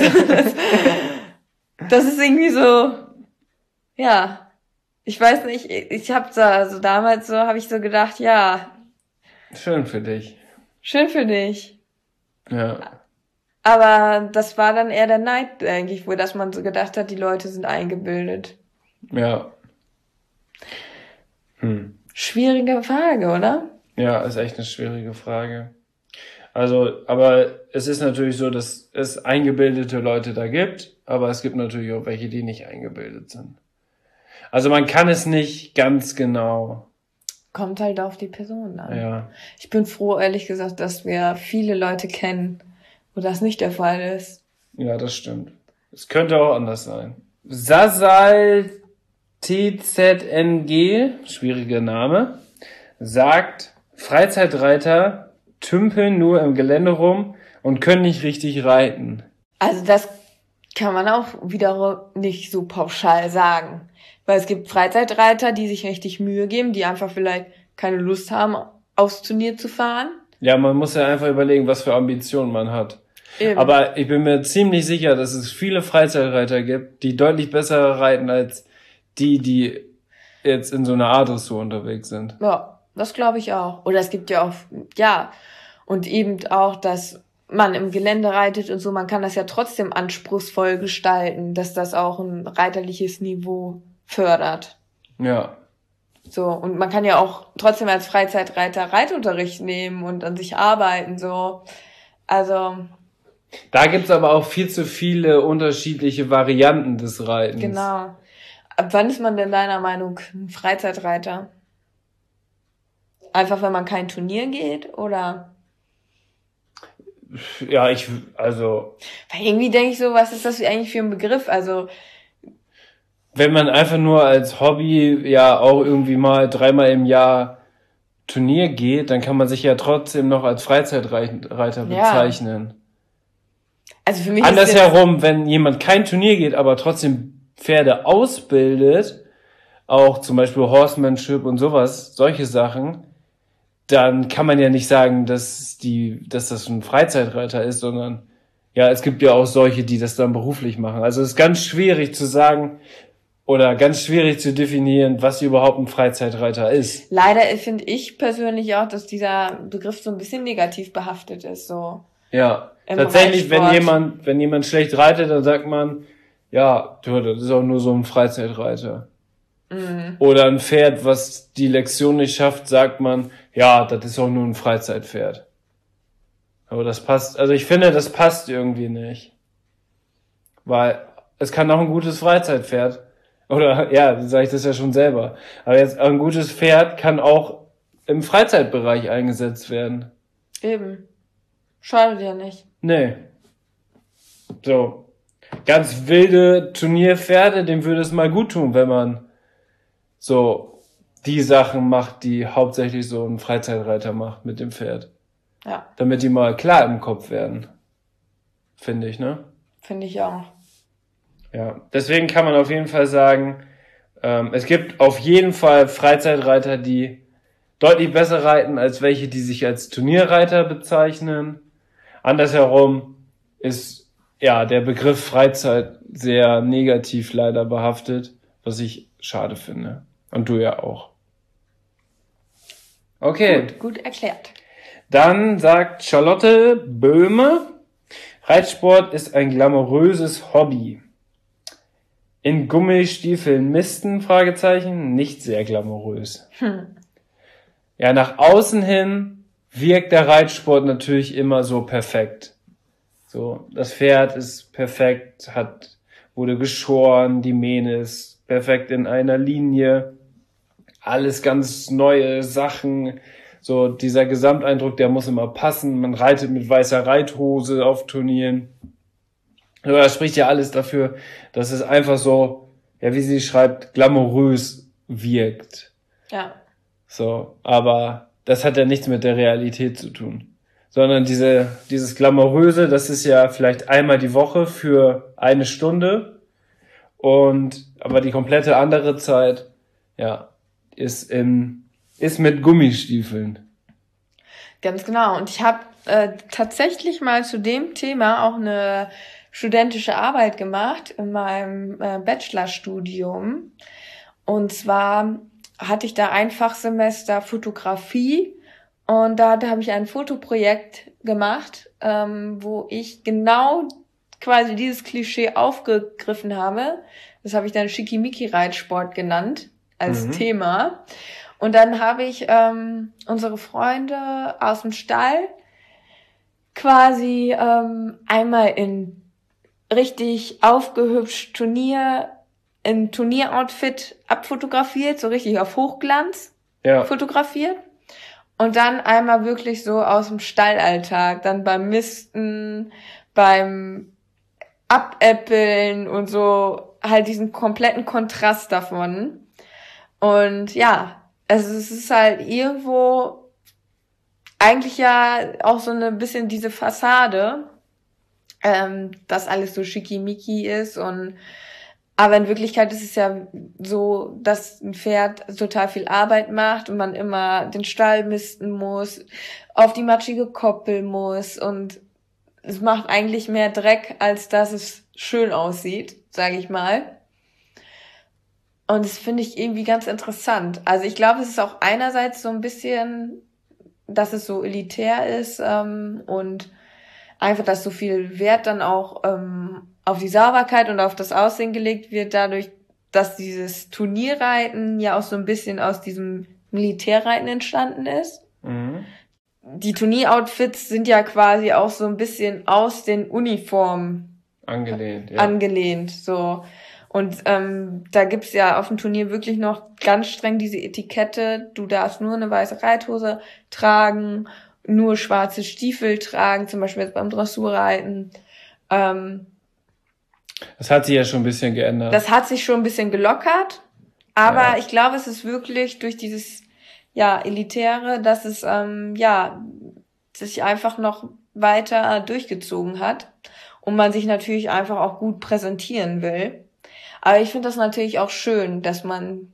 Das ist irgendwie so, ja, ich weiß nicht, ich habe da so damals so, habe ich so gedacht, ja. Schön für dich. Schön für dich. Ja. Aber das war dann eher der Neid eigentlich, wo dass man so gedacht hat, die Leute sind eingebildet. Ja. Schwierige Frage, oder? Ja, ist echt eine schwierige Frage. Also, aber es ist natürlich so, dass es eingebildete Leute da gibt, aber es gibt natürlich auch welche, die nicht eingebildet sind. Also man kann es nicht ganz genau. Kommt halt auf die Person an. Ja. Ich bin froh, ehrlich gesagt, dass wir viele Leute kennen, wo das nicht der Fall ist. Ja, das stimmt. Es könnte auch anders sein. Sasal TZNG, schwieriger Name, sagt, Freizeitreiter tümpeln nur im Gelände rum und können nicht richtig reiten. Also das kann man auch wiederum nicht so pauschal sagen. Weil es gibt Freizeitreiter, die sich richtig Mühe geben, die einfach vielleicht keine Lust haben, aufs Turnier zu fahren. Ja, man muss ja einfach überlegen, was für Ambitionen man hat. Eben. Aber ich bin mir ziemlich sicher, dass es viele Freizeitreiter gibt, die deutlich besser reiten als die jetzt in so einer A-Dressur unterwegs sind. Ja, das glaube ich auch. Oder es gibt ja auch, ja, und eben auch, dass man im Gelände reitet und so, man kann das ja trotzdem anspruchsvoll gestalten, dass das auch ein reiterliches Niveau fördert. Ja. So, und man kann ja auch trotzdem als Freizeitreiter Reitunterricht nehmen und an sich arbeiten, so. Also. Da gibt's aber auch viel zu viele unterschiedliche Varianten des Reitens. Genau. Ab wann ist man denn deiner Meinung ein Freizeitreiter? Einfach, wenn man kein Turnier geht, oder? Ja, also. Weil irgendwie denke ich so, was ist das eigentlich für ein Begriff? Also. Wenn man einfach nur als Hobby ja auch irgendwie mal 3-mal im Jahr Turnier geht, dann kann man sich ja trotzdem noch als Freizeitreiter bezeichnen. Also für mich andersherum, wenn jemand kein Turnier geht, aber trotzdem Pferde ausbildet, auch zum Beispiel Horsemanship und sowas, solche Sachen, dann kann man ja nicht sagen, dass das ein Freizeitreiter ist, sondern ja, es gibt ja auch solche, die das dann beruflich machen. Also es ist ganz schwierig zu sagen oder ganz schwierig zu definieren, was überhaupt ein Freizeitreiter ist. Leider finde ich persönlich auch, dass dieser Begriff so ein bisschen negativ behaftet ist, so. Ja, Im tatsächlich, Reitsport. wenn jemand schlecht reitet, dann sagt man, ja, das ist auch nur so ein Freizeitreiter. Mhm. Oder ein Pferd, was die Lektion nicht schafft, sagt man, ja, das ist auch nur ein Freizeitpferd. Aber das passt, also ich finde, das passt irgendwie nicht. Weil es kann auch ein gutes Freizeitpferd, oder ja, dann sage ich das ja schon selber. Aber jetzt ein gutes Pferd kann auch im Freizeitbereich eingesetzt werden. Eben. Schadet ja nicht. Nee. So. Ganz wilde Turnierpferde, dem würde es mal gut tun, wenn man so die Sachen macht, die hauptsächlich so ein Freizeitreiter macht mit dem Pferd. Ja. Damit die mal klar im Kopf werden. Finde ich, ne? Finde ich auch. Ja. Deswegen kann man auf jeden Fall sagen, es gibt auf jeden Fall Freizeitreiter, die deutlich besser reiten, als welche, die sich als Turnierreiter bezeichnen. Andersherum ist ja der Begriff Freizeit sehr negativ leider behaftet, was ich schade finde. Und du ja auch. Okay. Gut erklärt. Dann sagt Charlotte Böhme, Reitsport ist ein glamouröses Hobby. In Gummistiefeln misten? Fragezeichen, nicht sehr glamourös. Ja, nach außen hin wirkt der Reitsport natürlich immer so perfekt. So, das Pferd ist perfekt, wurde geschoren, die Mähne ist perfekt in einer Linie. Alles ganz neue Sachen, So dieser Gesamteindruck, der muss immer passen. Man reitet mit weißer Reithose auf Turnieren. Aber das spricht ja alles dafür, dass es einfach so, ja, wie sie schreibt, glamourös wirkt. Ja. So, aber das hat ja nichts mit der Realität zu tun. Sondern dieses Glamouröse, das ist ja vielleicht einmal die Woche für 1 Stunde. Aber die komplette andere Zeit, ja, ist mit Gummistiefeln. Ganz genau. Und ich habe tatsächlich mal zu dem Thema auch eine studentische Arbeit gemacht in meinem Bachelorstudium. Und zwar hatte ich da ein Fachsemester Fotografie und da habe ich ein Fotoprojekt gemacht, wo ich genau quasi dieses Klischee aufgegriffen habe. Das habe ich dann Schickimicki-Reitsport genannt als Thema. Und dann habe ich unsere Freunde aus dem Stall quasi einmal in richtig aufgehübscht in Turnieroutfit abfotografiert, so richtig auf Hochglanz fotografiert. Und dann einmal wirklich so aus dem Stallalltag, dann beim Misten, beim Abäppeln und so, halt diesen kompletten Kontrast davon. Und ja, also es ist halt irgendwo eigentlich ja auch so ein bisschen diese Fassade, dass alles so schickimicki ist aber in Wirklichkeit ist es ja so, dass ein Pferd total viel Arbeit macht und man immer den Stall misten muss, auf die matschige Koppel muss und es macht eigentlich mehr Dreck, als dass es schön aussieht, sage ich mal. Und das finde ich irgendwie ganz interessant. Also ich glaube, es ist auch einerseits so ein bisschen, dass es so elitär ist und einfach, dass so viel Wert dann auch auf die Sauberkeit und auf das Aussehen gelegt wird, dadurch, dass dieses Turnierreiten ja auch so ein bisschen aus diesem Militärreiten entstanden ist. Mhm. Die Turnieroutfits sind ja quasi auch so ein bisschen aus den Uniformen angelehnt, so. Und da gibt's ja auf dem Turnier wirklich noch ganz streng diese Etikette, du darfst nur eine weiße Reithose tragen, nur schwarze Stiefel tragen, zum Beispiel jetzt beim Dressurreiten. Das hat sich ja schon ein bisschen geändert. Das hat sich schon ein bisschen gelockert, aber ich glaube, es ist wirklich durch dieses Elitäre, dass es sich einfach noch weiter durchgezogen hat und man sich natürlich einfach auch gut präsentieren will. Aber ich finde das natürlich auch schön, dass man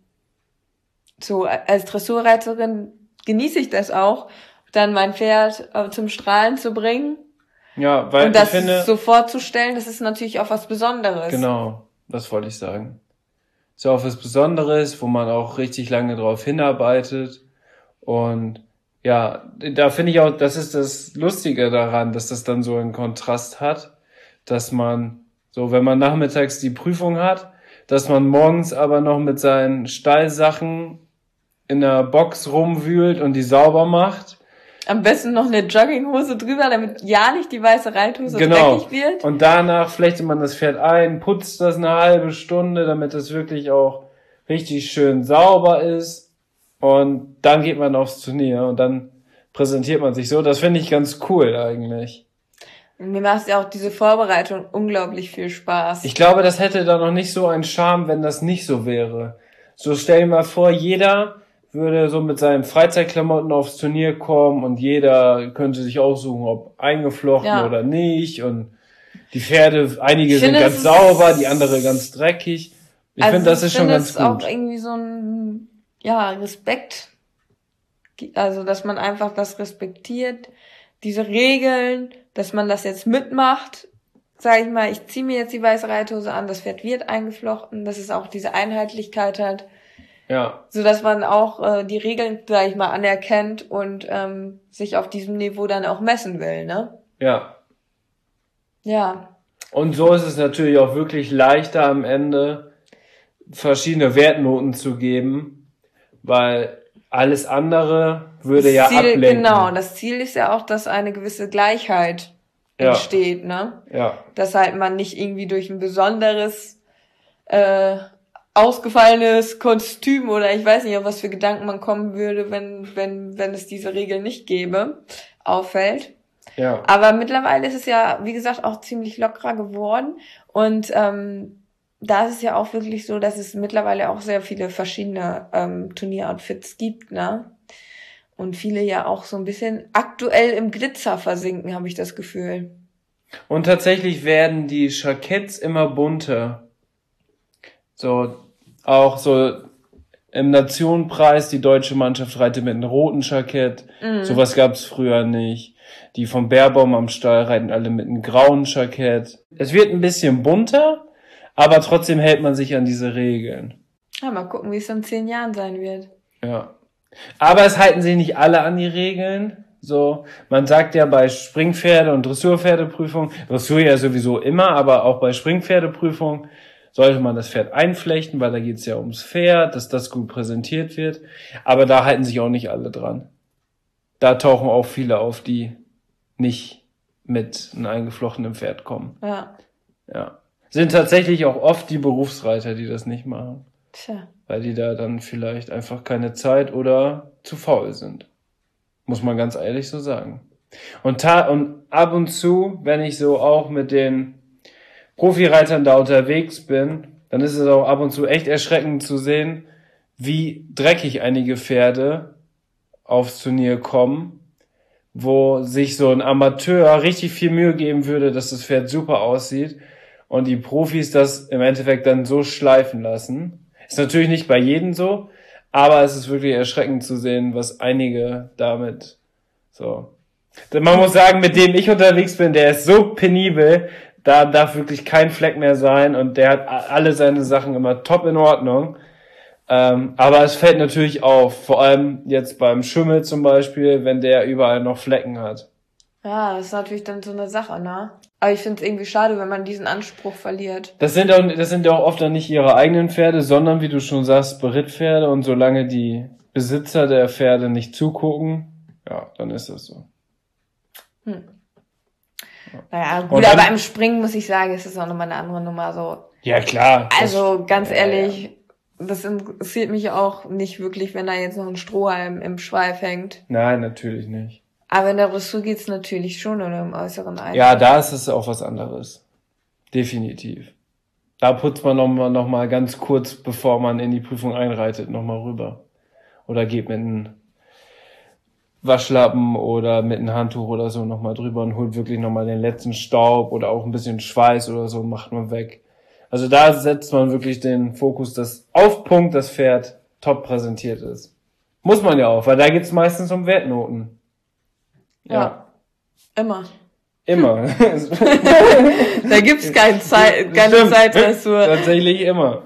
so als Dressurreiterin genieße ich das auch, dann mein Pferd zum Strahlen zu bringen. Ja, weil und das ich finde, so vorzustellen, das ist natürlich auch was Besonderes. Genau, das wollte ich sagen. Ist ja auch was Besonderes, wo man auch richtig lange drauf hinarbeitet. Und ja, da finde ich auch, das ist das Lustige daran, dass das dann so einen Kontrast hat, dass man so, wenn man nachmittags die Prüfung hat, dass man morgens aber noch mit seinen Stallsachen in der Box rumwühlt und die sauber macht. Am besten noch eine Jogginghose drüber, damit ja nicht die weiße Reithose dreckig wird. Und danach flechtet man das Pferd ein, putzt das eine halbe Stunde, damit es wirklich auch richtig schön sauber ist. Und dann geht man aufs Turnier und dann präsentiert man sich so. Das finde ich ganz cool eigentlich. Mir macht ja auch diese Vorbereitung unglaublich viel Spaß. Ich glaube, das hätte da noch nicht so einen Charme, wenn das nicht so wäre. So stell dir mal vor, jeder würde so mit seinen Freizeitklamotten aufs Turnier kommen und jeder könnte sich aussuchen, ob eingeflochten oder nicht. Und die Pferde, einige sind ganz sauber, die andere ganz dreckig. Ich finde, das ist schon ganz gut. Ich finde es auch irgendwie so ein, Respekt. Also, dass man einfach das respektiert, diese Regeln, dass man das jetzt mitmacht. Sag ich mal, ich ziehe mir jetzt die weiße Reithose an, das Pferd wird eingeflochten, dass es auch diese Einheitlichkeit hat. Ja. So dass man auch die Regeln, sag ich mal, anerkennt und sich auf diesem Niveau dann auch messen will, ne? Ja. Ja. Und so ist es natürlich auch wirklich leichter am Ende, verschiedene Wertnoten zu geben, weil alles andere würde ja ablenken. Genau, das Ziel ist ja auch, dass eine gewisse Gleichheit entsteht, ne? Ja. Dass halt man nicht irgendwie durch ein besonderes ausgefallenes Kostüm oder ich weiß nicht, auf was für Gedanken man kommen würde, wenn es diese Regel nicht gäbe, auffällt. Ja. Aber mittlerweile ist es ja, wie gesagt, auch ziemlich lockerer geworden und da ist es ja auch wirklich so, dass es mittlerweile auch sehr viele verschiedene Turnieroutfits gibt, ne? Und viele ja auch so ein bisschen aktuell im Glitzer versinken, habe ich das Gefühl. Und tatsächlich werden die Jacketts immer bunter. So, auch so im Nationenpreis, die deutsche Mannschaft reitet mit einem roten Jackett. Sowas gab's früher nicht. Die vom Beerbaum am Stall reiten alle mit einem grauen Jackett. Es wird ein bisschen bunter, aber trotzdem hält man sich an diese Regeln. Ja, mal gucken, wie es in 10 Jahren sein wird. Ja. Aber es halten sich nicht alle an die Regeln. So, man sagt ja bei Springpferde- und Dressurpferdeprüfung, Dressur ja sowieso immer, aber auch bei Springpferdeprüfung sollte man das Pferd einflechten, weil da geht's ja ums Pferd, dass das gut präsentiert wird. Aber da halten sich auch nicht alle dran. Da tauchen auch viele auf, die nicht mit einem eingeflochtenen Pferd kommen. Ja. Ja. Sind tatsächlich auch oft die Berufsreiter, die das nicht machen. Tja. Weil die da dann vielleicht einfach keine Zeit oder zu faul sind. Muss man ganz ehrlich so sagen. Und ab und zu, wenn ich so auch mit den Profireitern da unterwegs bin, dann ist es auch ab und zu echt erschreckend zu sehen, wie dreckig einige Pferde aufs Turnier kommen, wo sich so ein Amateur richtig viel Mühe geben würde, dass das Pferd super aussieht und die Profis das im Endeffekt dann so schleifen lassen. Ist natürlich nicht bei jedem so, aber es ist wirklich erschreckend zu sehen, was einige damit so. Man muss sagen, mit dem ich unterwegs bin, der ist so penibel, da darf wirklich kein Fleck mehr sein und der hat alle seine Sachen immer top in Ordnung. Aber es fällt natürlich auf, vor allem jetzt beim Schimmel zum Beispiel, wenn der überall noch Flecken hat. Ja, das ist natürlich dann so eine Sache, ne? Aber ich finde es irgendwie schade, wenn man diesen Anspruch verliert. Das sind ja auch oft dann nicht ihre eigenen Pferde, sondern wie du schon sagst, Berittpferde, und solange die Besitzer der Pferde nicht zugucken, ja, dann ist das so. Naja, gut, Und dann, aber im Springen muss ich sagen, ist es auch nochmal eine andere Nummer so. Ja, klar. Also ganz ehrlich, das interessiert mich auch nicht wirklich, wenn da jetzt noch ein Strohhalm im Schweif hängt. Nein, natürlich nicht. Aber in der Dressur geht's natürlich schon oder im äußeren Eindruck. Ja, da ist es auch was anderes. Definitiv. Da putzt man noch mal ganz kurz, bevor man in die Prüfung einreitet, noch mal rüber. Oder geht mit einem Waschlappen oder mit einem Handtuch oder so noch mal drüber und holt wirklich noch mal den letzten Staub oder auch ein bisschen Schweiß oder so, macht man weg. Also da setzt man wirklich den Fokus, dass auf Punkt das Pferd top präsentiert ist. Muss man ja auch, weil da geht's meistens um Wertnoten. Ja. Immer. Immer. Da gibt's keine Zeitdressur. Tatsächlich immer.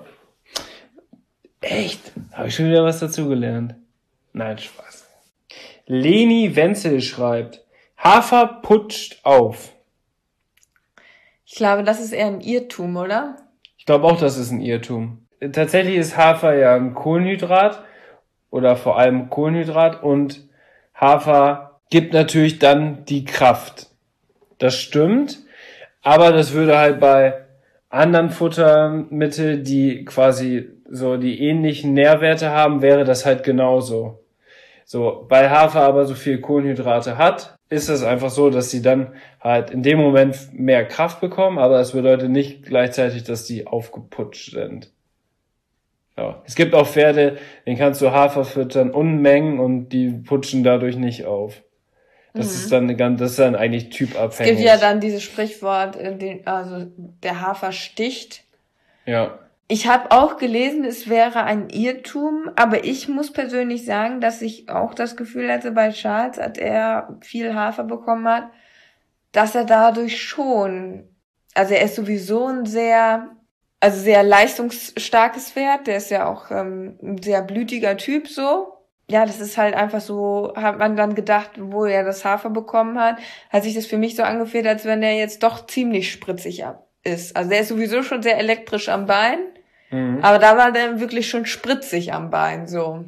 Echt? Habe ich schon wieder was dazugelernt? Nein, Spaß. Leni Wenzel schreibt, Hafer putscht auf. Ich glaube, das ist eher ein Irrtum, oder? Ich glaube auch, das ist ein Irrtum. Tatsächlich ist Hafer ja ein Kohlenhydrat oder vor allem Kohlenhydrat, und Hafer gibt natürlich dann die Kraft. Das stimmt, aber das würde halt bei anderen Futtermitteln, die quasi so die ähnlichen Nährwerte haben, wäre das halt genauso. So, weil Hafer aber so viel Kohlenhydrate hat, ist es einfach so, dass sie dann halt in dem Moment mehr Kraft bekommen, aber es bedeutet nicht gleichzeitig, dass die aufgeputscht sind. Ja. Es gibt auch Pferde, denen kannst du Hafer füttern, Unmengen, und die putschen dadurch nicht auf. Das ist dann eigentlich typabhängig. Es gibt ja dann dieses Sprichwort, also der Hafer sticht. Ja. Ich habe auch gelesen, es wäre ein Irrtum, aber ich muss persönlich sagen, dass ich auch das Gefühl hatte bei Charles, als er viel Hafer bekommen hat, dass er dadurch schon, also er ist sowieso ein sehr leistungsstarkes Pferd, der ist ja auch ein sehr blütiger Typ so. Ja, das ist halt einfach so, hat man dann gedacht, wo er das Hafer bekommen hat sich das für mich so angefühlt, als wenn er jetzt doch ziemlich spritzig ist. Also der ist sowieso schon sehr elektrisch am Bein, aber da war der wirklich schon spritzig am Bein, so.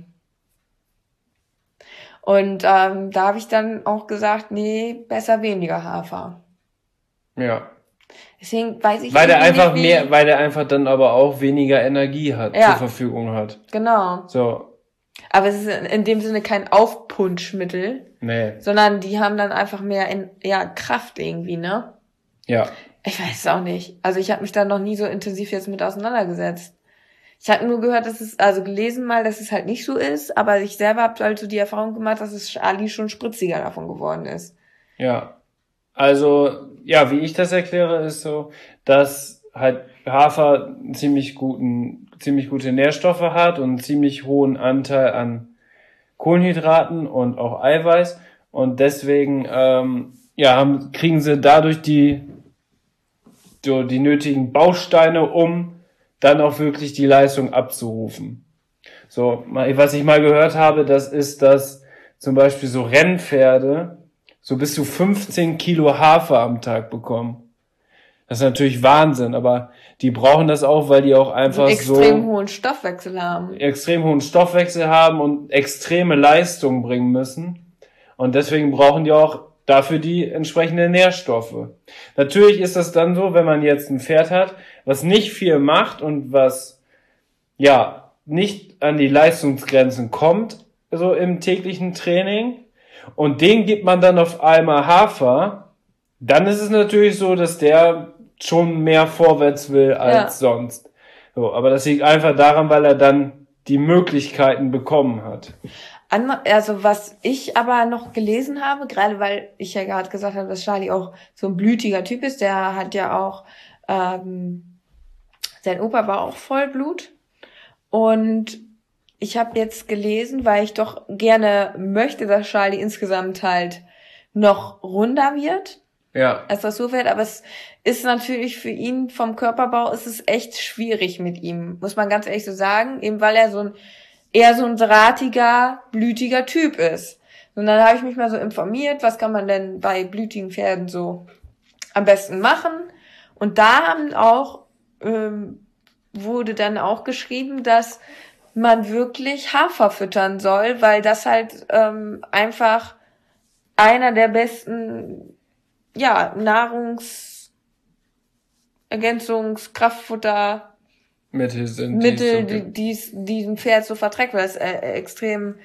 Und da habe ich dann auch gesagt, nee, besser weniger Hafer. Ja. Deswegen weiß ich Weil der irgendwie einfach nicht, wie- mehr, weil der einfach dann aber auch weniger Energie hat, Ja. zur Verfügung hat. Genau. So, Aber es ist in dem Sinne kein Aufpunschmittel, nee, sondern die haben dann einfach mehr Kraft irgendwie, ne? ja. Ich weiß es auch nicht. Also ich habe mich da noch nie so intensiv jetzt mit auseinandergesetzt. Ich habe nur gehört, gelesen mal, dass es halt nicht so ist, aber ich selber habe halt so die Erfahrung gemacht, dass es Charlie schon spritziger davon geworden ist. Ja, also, ja, wie ich das erkläre, ist so, dass halt Hafer ziemlich gute Nährstoffe hat und einen ziemlich hohen Anteil an Kohlenhydraten und auch Eiweiß und deswegen, kriegen sie dadurch die nötigen Bausteine, um dann auch wirklich die Leistung abzurufen. So, was ich mal gehört habe, das ist, dass zum Beispiel so Rennpferde so bis zu 15 Kilo Hafer am Tag bekommen. Das ist natürlich Wahnsinn, aber die brauchen das auch, weil die auch einfach extrem hohen Stoffwechsel haben. extrem hohen Stoffwechsel haben und extreme Leistung bringen müssen. Und deswegen brauchen die auch dafür die entsprechenden Nährstoffe. Natürlich ist das dann so, wenn man jetzt ein Pferd hat, was nicht viel macht und was, ja, nicht an die Leistungsgrenzen kommt, so im täglichen Training, und den gibt man dann auf einmal Hafer, dann ist es natürlich so, dass der schon mehr vorwärts will als sonst. So, aber das liegt einfach daran, weil er dann die Möglichkeiten bekommen hat. Also was ich aber noch gelesen habe, gerade weil ich ja gerade gesagt habe, dass Charlie auch so ein blütiger Typ ist, der hat ja auch, sein Opa war auch Vollblut, und ich habe jetzt gelesen, weil ich doch gerne möchte, dass Charlie insgesamt halt noch runder wird, Ja. als das so wird, aber es ist natürlich für ihn vom Körperbau ist es echt schwierig mit ihm, muss man ganz ehrlich so sagen, eben weil er eher so ein drahtiger, blütiger Typ ist. Und dann habe ich mich mal so informiert, was kann man denn bei blütigen Pferden so am besten machen. Und da haben wurde dann auch geschrieben, dass man wirklich Hafer füttern soll, weil das halt einfach einer der besten Nahrungsergänzungskraftfutter Mittel sind die ein Pferd so verträgt, weil es extrem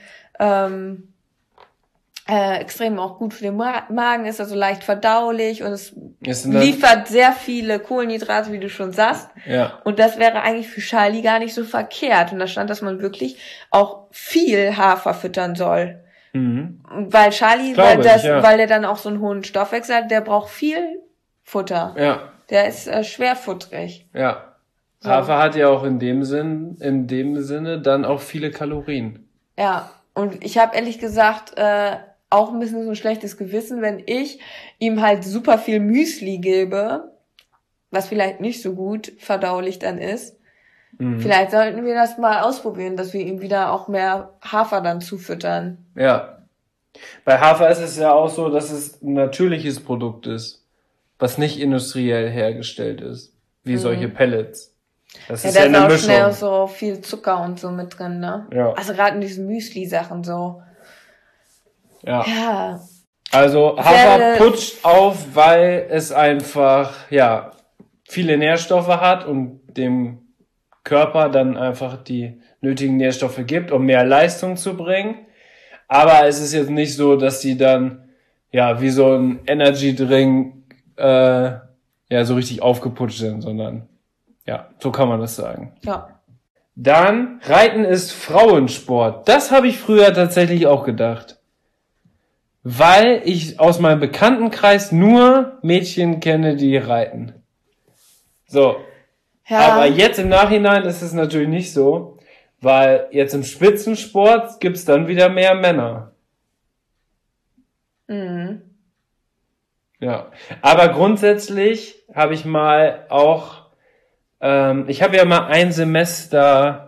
auch gut für den Magen ist, also leicht verdaulich, und es liefert sehr viele Kohlenhydrate, wie du schon sagst. Ja. Und das wäre eigentlich für Charlie gar nicht so verkehrt. Und da stand, dass man wirklich auch viel Hafer füttern soll. Mhm. Weil Charlie, weil der dann auch so einen hohen Stoffwechsel hat, der braucht viel Futter. Ja. Der ist schwerfutterig. Ja. So. Hafer hat ja auch in dem Sinne dann auch viele Kalorien. Ja, und ich habe ehrlich gesagt auch ein bisschen so ein schlechtes Gewissen, wenn ich ihm halt super viel Müsli gebe, was vielleicht nicht so gut verdaulich dann ist. Mhm. Vielleicht sollten wir das mal ausprobieren, dass wir ihm wieder auch mehr Hafer dann zufüttern. Ja. Bei Hafer ist es ja auch so, dass es ein natürliches Produkt ist, was nicht industriell hergestellt ist, wie solche Pellets. Das ist ja eine Mischung. Da ist auch schnell so viel Zucker und so mit drin, ne? Ja. Also gerade in diesen Müsli-Sachen so. Ja. Also Hafer putscht auf, weil es einfach, viele Nährstoffe hat und dem Körper dann einfach die nötigen Nährstoffe gibt, um mehr Leistung zu bringen. Aber es ist jetzt nicht so, dass die dann, wie so ein Energy-Drink, so richtig aufgeputscht sind, sondern, so kann man das sagen. Ja. Dann, Reiten ist Frauensport. Das habe ich früher tatsächlich auch gedacht. Weil ich aus meinem Bekanntenkreis nur Mädchen kenne, die reiten. So. Ja. Aber jetzt im Nachhinein ist es natürlich nicht so, weil jetzt im Spitzensport gibt's dann wieder mehr Männer. Mhm. Ja. Aber grundsätzlich habe ich mal auch, ich habe ja mal ein Semester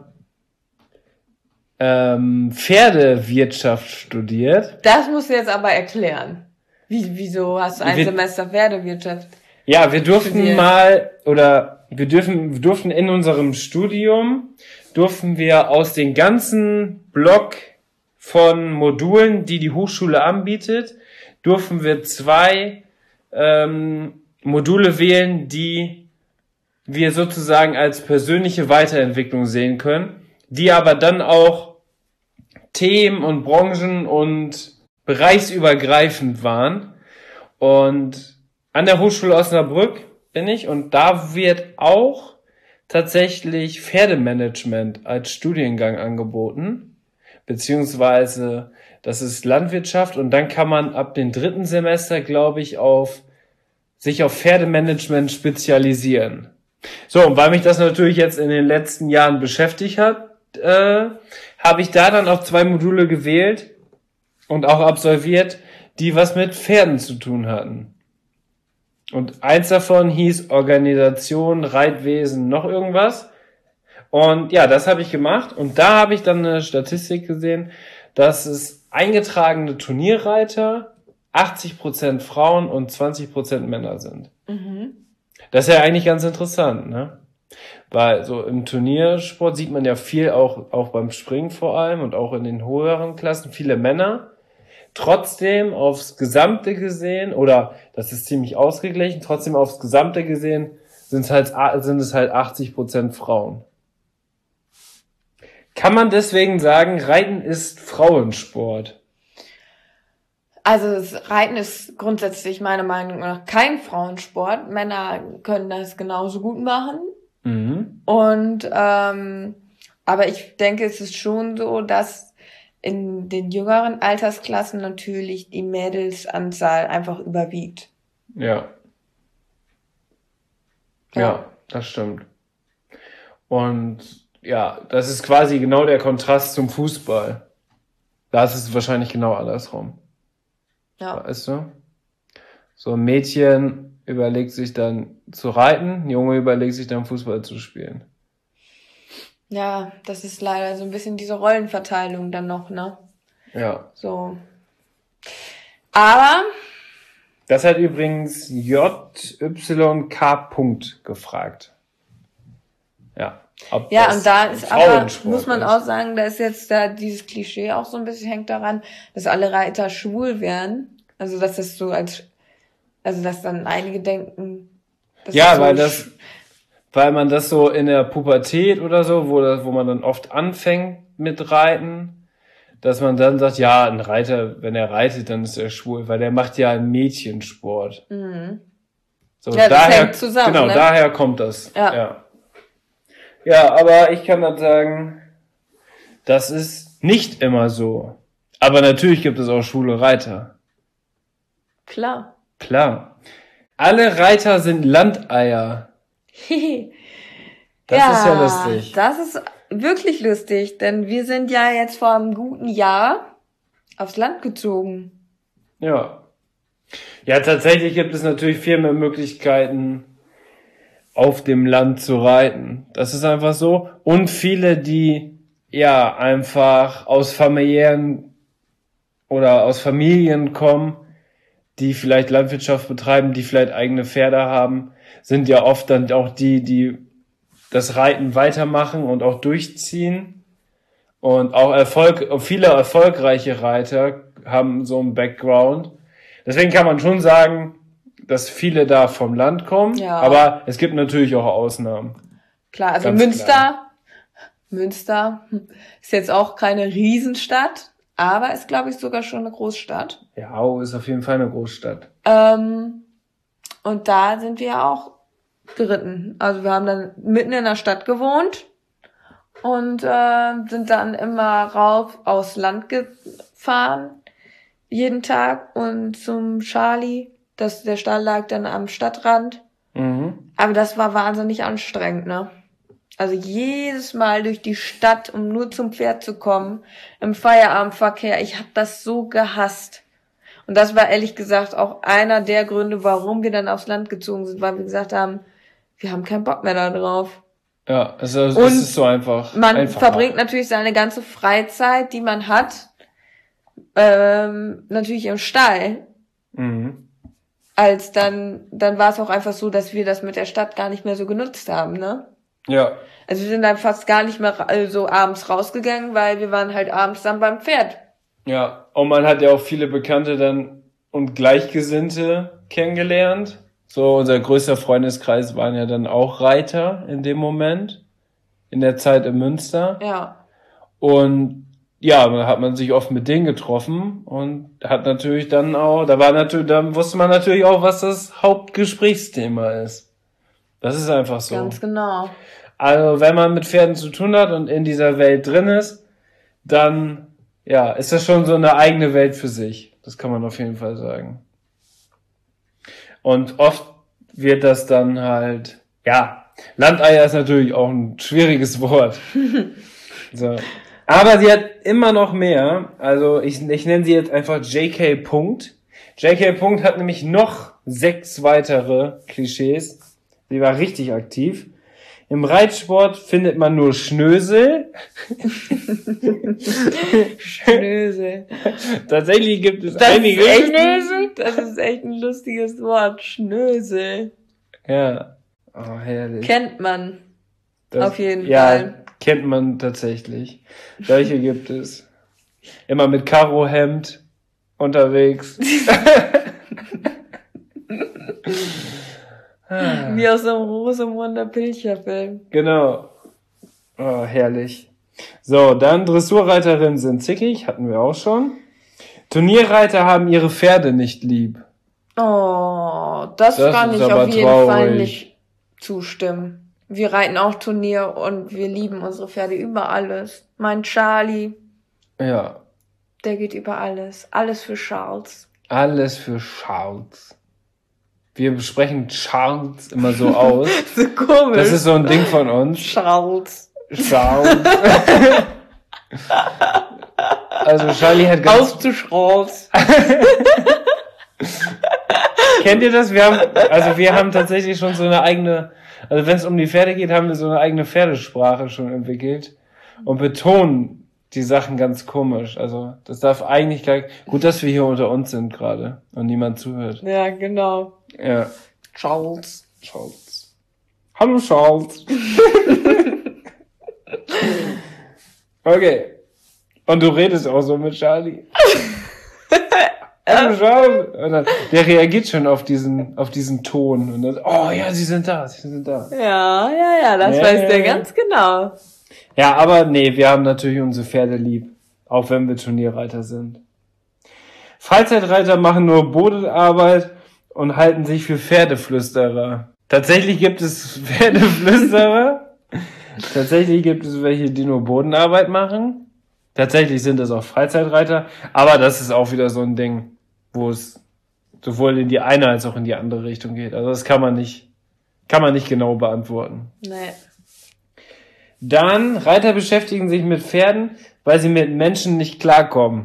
Pferdewirtschaft studiert. Das musst du jetzt aber erklären. Wieso hast du ein Semester Pferdewirtschaft? Ja, wir durften wir durften in unserem Studium, aus den ganzen Block von Modulen, die die Hochschule anbietet, durften wir 2 Module wählen, die wir sozusagen als persönliche Weiterentwicklung sehen können, die aber dann auch Themen und Branchen und bereichsübergreifend waren. Und an der Hochschule Osnabrück bin ich und da wird auch tatsächlich Pferdemanagement als Studiengang angeboten, beziehungsweise das ist Landwirtschaft und dann kann man ab dem 3. Semester, glaube ich, sich auf Pferdemanagement spezialisieren. So, und weil mich das natürlich jetzt in den letzten Jahren beschäftigt hat, habe ich da dann auch 2 Module gewählt und auch absolviert, die was mit Pferden zu tun hatten. Und eins davon hieß Organisation, Reitwesen, noch irgendwas. Und ja, das habe ich gemacht und da habe ich dann eine Statistik gesehen, dass es eingetragene Turnierreiter 80% Frauen und 20% Männer sind. Mhm. Das ist ja eigentlich ganz interessant, ne? Weil so im Turniersport sieht man ja viel, auch beim Springen vor allem und auch in den höheren Klassen, viele Männer. Trotzdem aufs Gesamte gesehen, oder das ist ziemlich ausgeglichen, trotzdem aufs Gesamte gesehen sind es halt 80% Frauen. Kann man deswegen sagen, Reiten ist Frauensport? Also das Reiten ist grundsätzlich meiner Meinung nach kein Frauensport. Männer können das genauso gut machen. Mhm. Und aber ich denke, es ist schon so, dass in den jüngeren Altersklassen natürlich die Mädelsanzahl einfach überwiegt. Ja. Ja, das stimmt. Und ja, das ist quasi genau der Kontrast zum Fußball. Da ist es wahrscheinlich genau andersrum. Ja. Weißt du? So ein Mädchen überlegt sich dann zu reiten, ein Junge überlegt sich dann Fußball zu spielen. Ja, das ist leider so ein bisschen diese Rollenverteilung dann noch, ne? Ja. So. Aber Das hat übrigens JYK. gefragt. Ja. Ob ja, das und da ein ist aber, Frauensport muss man ist. auch sagen, da ist jetzt da dieses Klischee auch so ein bisschen hängt daran, dass alle Reiter schwul wären. Also, dass das so dass dann einige denken, dass Ja, das so weil man das so in der Pubertät oder so, wo man dann oft anfängt mit Reiten, dass man dann sagt, ja, ein Reiter, wenn er reitet, dann ist er schwul, weil der macht ja einen Mädchensport. So, Ja, das hängt zusammen, genau, ne? daher kommt das. Ja. Ja, aber ich kann dann sagen, das ist nicht immer so. Aber natürlich gibt es auch schwule Reiter. klar. Klar. Alle Reiter sind Landeier. Das ist ja lustig. Das ist wirklich lustig, denn wir sind ja jetzt vor einem guten Jahr aufs Land gezogen. Ja. Ja, tatsächlich gibt es natürlich viel mehr Möglichkeiten, auf dem Land zu reiten. Das ist einfach so. Und viele, die ja einfach aus Familien kommen, die vielleicht Landwirtschaft betreiben, die vielleicht eigene Pferde haben, sind ja oft dann auch die das Reiten weitermachen und auch durchziehen. Und auch viele erfolgreiche Reiter haben so einen Background. Deswegen kann man schon sagen, dass viele da vom Land kommen, Ja. aber es gibt natürlich auch Ausnahmen. Klar, also Ganz Münster ist jetzt auch keine Riesenstadt, aber ist, glaube ich, sogar schon eine Großstadt. Ja, Au ist auf jeden Fall eine Großstadt. Und da sind wir auch geritten. Also wir haben dann mitten in der Stadt gewohnt und sind dann immer rauf aufs Land gefahren, jeden Tag und zum Charlie. Der Stall lag dann am Stadtrand. Mhm. Aber das war wahnsinnig anstrengend, ne? Also jedes Mal durch die Stadt, um nur zum Pferd zu kommen, im Feierabendverkehr, ich habe das so gehasst. Und das war ehrlich gesagt auch einer der Gründe, warum wir dann aufs Land gezogen sind, weil wir gesagt haben, wir haben keinen Bock mehr da drauf. Ja, es ist so einfach. Man einfacher. verbringt natürlich seine ganze Freizeit, die man hat, natürlich im Stall. Mhm. Als dann war es auch einfach so, dass wir das mit der Stadt gar nicht mehr so genutzt haben, ne? Ja. Also wir sind dann fast gar nicht mehr so abends rausgegangen, weil wir waren halt abends dann beim Pferd. Ja, und man hat ja auch viele Bekannte dann und Gleichgesinnte kennengelernt. So, unser größter Freundeskreis waren ja dann auch Reiter in dem Moment, in der Zeit in Münster. Ja. Und ja, da hat man sich oft mit denen getroffen und hat natürlich dann auch, dann wusste man natürlich auch, was das Hauptgesprächsthema ist. Das ist einfach so. Ganz genau. Also, wenn man mit Pferden zu tun hat und in dieser Welt drin ist, dann, ja, ist das schon so eine eigene Welt für sich. Das kann man auf jeden Fall sagen. Und oft wird das dann halt, ja, Landeier ist natürlich auch ein schwieriges Wort. So. Aber sie hat immer noch mehr. Also ich nenne sie jetzt einfach JK Punkt. JK Punkt hat nämlich noch 6 weitere Klischees. Sie war richtig aktiv. Im Reitsport findet man nur Schnösel. Schnösel. Tatsächlich gibt es Das einige ist echt, Schnösel. das ist echt ein lustiges Wort. Schnösel. Ja. Oh, herrlich. Kennt man. Das- auf jeden ja, Fall. kennt man tatsächlich. Solche gibt es. Immer mit Karohemd unterwegs. Wie aus einem Rosamunde Pilcher-Film. Genau. Oh, herrlich. So, dann Dressurreiterinnen sind zickig, hatten wir auch schon. Turnierreiter haben ihre Pferde nicht lieb. Oh, das Das kann ist ich aber auf jeden Fall traurig. nicht zustimmen. Wir reiten auch Turnier und wir lieben unsere Pferde über alles. Mein Charlie, Ja, der geht über alles. Alles für Charles. alles für Charles. Wir besprechen Charles immer so aus. So komisch. Das ist so ein Ding von uns. Charles. Charles. Also Charlie hat ganz... Auf zu Charles. Kennt ihr das? Wir haben tatsächlich schon so eine eigene, also wenn es um die Pferde geht, haben wir so eine eigene Pferdesprache schon entwickelt und betonen die Sachen ganz komisch. Also das darf eigentlich gar, gut, dass wir hier unter uns sind gerade und niemand zuhört. Ja, genau. Ja. Charles. Charles. Hallo Charles. Okay. Und du redest auch so mit Charlie. Hallo Charles. Und dann, der reagiert schon auf diesen Ton. Und dann, oh ja, sie sind da. Ja, das Ja, weiß ja, der ja. ganz genau. Ja, aber nee, wir haben natürlich unsere Pferde lieb. Auch wenn wir Turnierreiter sind. Freizeitreiter machen nur Bodenarbeit und halten sich für Pferdeflüsterer. Tatsächlich gibt es Pferdeflüsterer. Tatsächlich gibt es welche, die nur Bodenarbeit machen. Tatsächlich sind es auch Freizeitreiter. Aber das ist auch wieder so ein Ding, wo es sowohl in die eine als auch in die andere Richtung geht. Also das kann man nicht genau beantworten. Nee. Dann, Reiter beschäftigen sich mit Pferden, weil sie mit Menschen nicht klarkommen.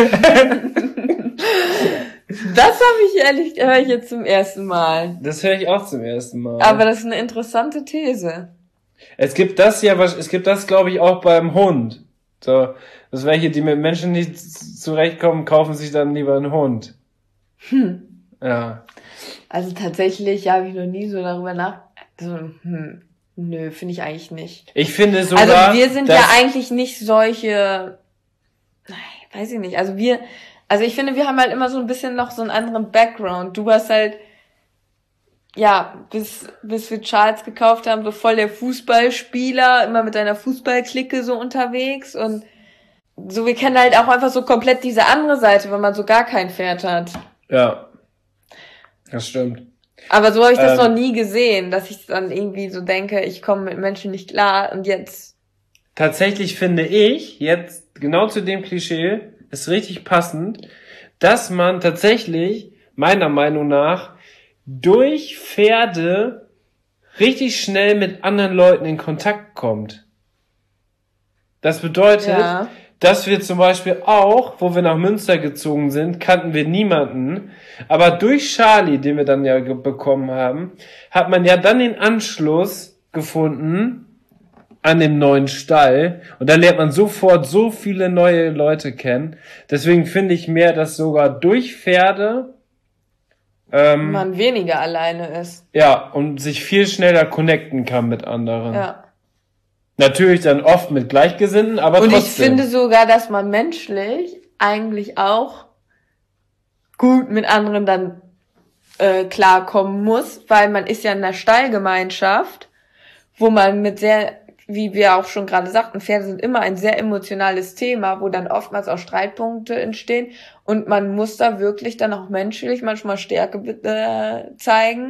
Das höre ich jetzt zum ersten Mal. Das höre ich auch zum ersten Mal. Aber das ist eine interessante These. Es gibt das, glaube ich, auch beim Hund. So, das welche, die mit Menschen nicht zurechtkommen, kaufen sich dann lieber einen Hund. Ja. Also tatsächlich habe ich noch nie so darüber nö, finde ich eigentlich nicht. Ich finde sogar, Also wir sind ja eigentlich nicht solche, weiß ich nicht, also ich finde, wir haben halt immer so ein bisschen noch so einen anderen Background. Du warst halt, ja, bis wir Charles gekauft haben, so voll der Fußballspieler, immer mit deiner Fußballklicke so unterwegs und so, wir kennen halt auch einfach so komplett diese andere Seite, wenn man so gar kein Pferd hat. Ja. Das stimmt. Aber so habe ich das noch nie gesehen, dass ich dann irgendwie so denke, ich komme mit Menschen nicht klar und jetzt. Tatsächlich finde ich, jetzt genau zu dem Klischee, ist richtig passend, dass man tatsächlich, meiner Meinung nach, durch Pferde richtig schnell mit anderen Leuten in Kontakt kommt. Das bedeutet, Ja. dass wir zum Beispiel auch, wo wir nach Münster gezogen sind, kannten wir niemanden. Aber durch Charlie, den wir dann ja bekommen haben, hat man ja dann den Anschluss gefunden an dem neuen Stall. Und dann lernt man sofort so viele neue Leute kennen. Deswegen finde ich mehr, dass sogar durch Pferde Man weniger alleine ist. ja, und sich viel schneller connecten kann mit anderen. Ja. Natürlich dann oft mit Gleichgesinnten, aber Und trotzdem. ich finde sogar, dass man menschlich eigentlich auch gut mit anderen dann klarkommen muss, weil man ist ja in einer Stallgemeinschaft, wo man mit sehr, wie wir auch schon gerade sagten, Pferde sind immer ein sehr emotionales Thema, wo dann oftmals auch Streitpunkte entstehen und man muss da wirklich dann auch menschlich manchmal Stärke zeigen,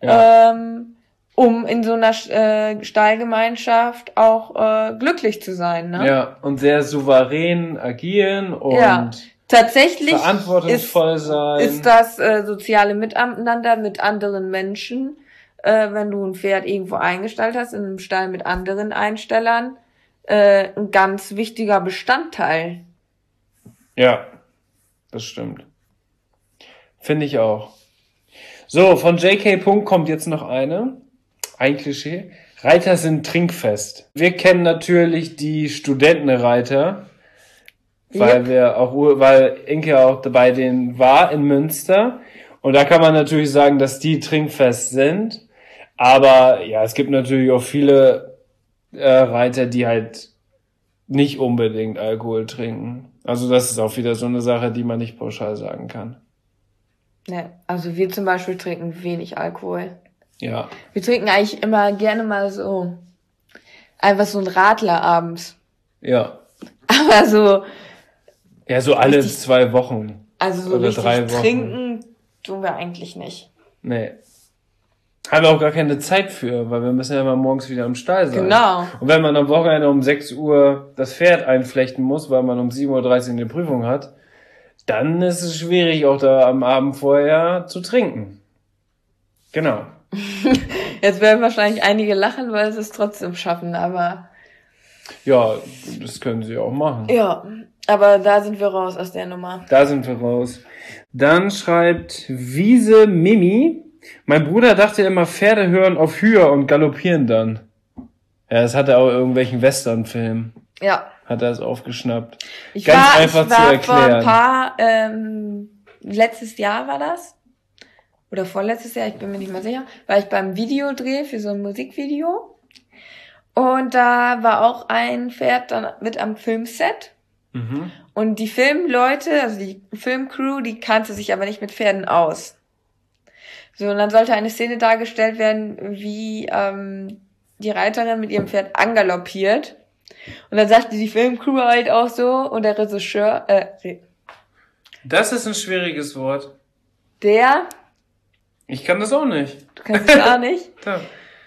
um in so einer Stallgemeinschaft auch glücklich zu sein. Ne? Ja, und sehr souverän agieren und tatsächlich verantwortungsvoll sein. Ist das soziale Miteinander mit anderen Menschen, wenn du ein Pferd irgendwo eingestellt hast, in einem Stall mit anderen Einstellern, ein ganz wichtiger Bestandteil. Ja, das stimmt. Finde ich auch. So, von JK. kommt jetzt noch ein Klischee. Reiter sind trinkfest. Wir kennen natürlich die Studentenreiter, weil Inke auch bei denen war in Münster. Und da kann man natürlich sagen, dass die trinkfest sind. Aber ja, es gibt natürlich auch viele Reiter, die halt nicht unbedingt Alkohol trinken. Also das ist auch wieder so eine Sache, die man nicht pauschal sagen kann. Ne, also wir zum Beispiel trinken wenig Alkohol. Ja. Wir trinken eigentlich immer gerne mal so einfach so ein Radler abends. Ja. Aber so Ja, so alle richtig, 2 Wochen. Also so oder richtig 3 Wochen. trinken tun wir eigentlich nicht. Nee. Haben wir auch gar keine Zeit für, weil wir müssen ja immer morgens wieder im Stall sein. Genau. Und wenn man am Wochenende um 6 Uhr das Pferd einflechten muss, weil man um 7:30 Uhr eine Prüfung hat, dann ist es schwierig, auch da am Abend vorher zu trinken. Genau. Jetzt werden wahrscheinlich einige lachen, weil sie es trotzdem schaffen, aber Ja, das können sie auch machen. ja, aber da sind wir raus aus der Nummer. Da sind wir raus. Dann schreibt Wiese Mimi: Mein Bruder dachte immer, Pferde hören auf Höhe und galoppieren dann. Ja, das hat er auch in irgendwelchen Westernfilmen. Ja. Hat er es aufgeschnappt. Ich Ganz war einfach zu vor ein erklären. paar, letztes Jahr war das? Oder vorletztes Jahr, ich bin mir nicht mehr sicher, war ich beim Videodreh für so ein Musikvideo. Und da war auch ein Pferd dann mit am Filmset. Mhm. Und die Filmleute, also die Filmcrew, die kannte sich aber nicht mit Pferden aus. So, und dann sollte eine Szene dargestellt werden, wie die Reiterin mit ihrem Pferd angaloppiert. Und dann sagte die Filmcrew halt auch so, und der Regisseur, Das ist ein schwieriges Wort. der, Ich kann das auch nicht. du kannst es gar nicht, Da.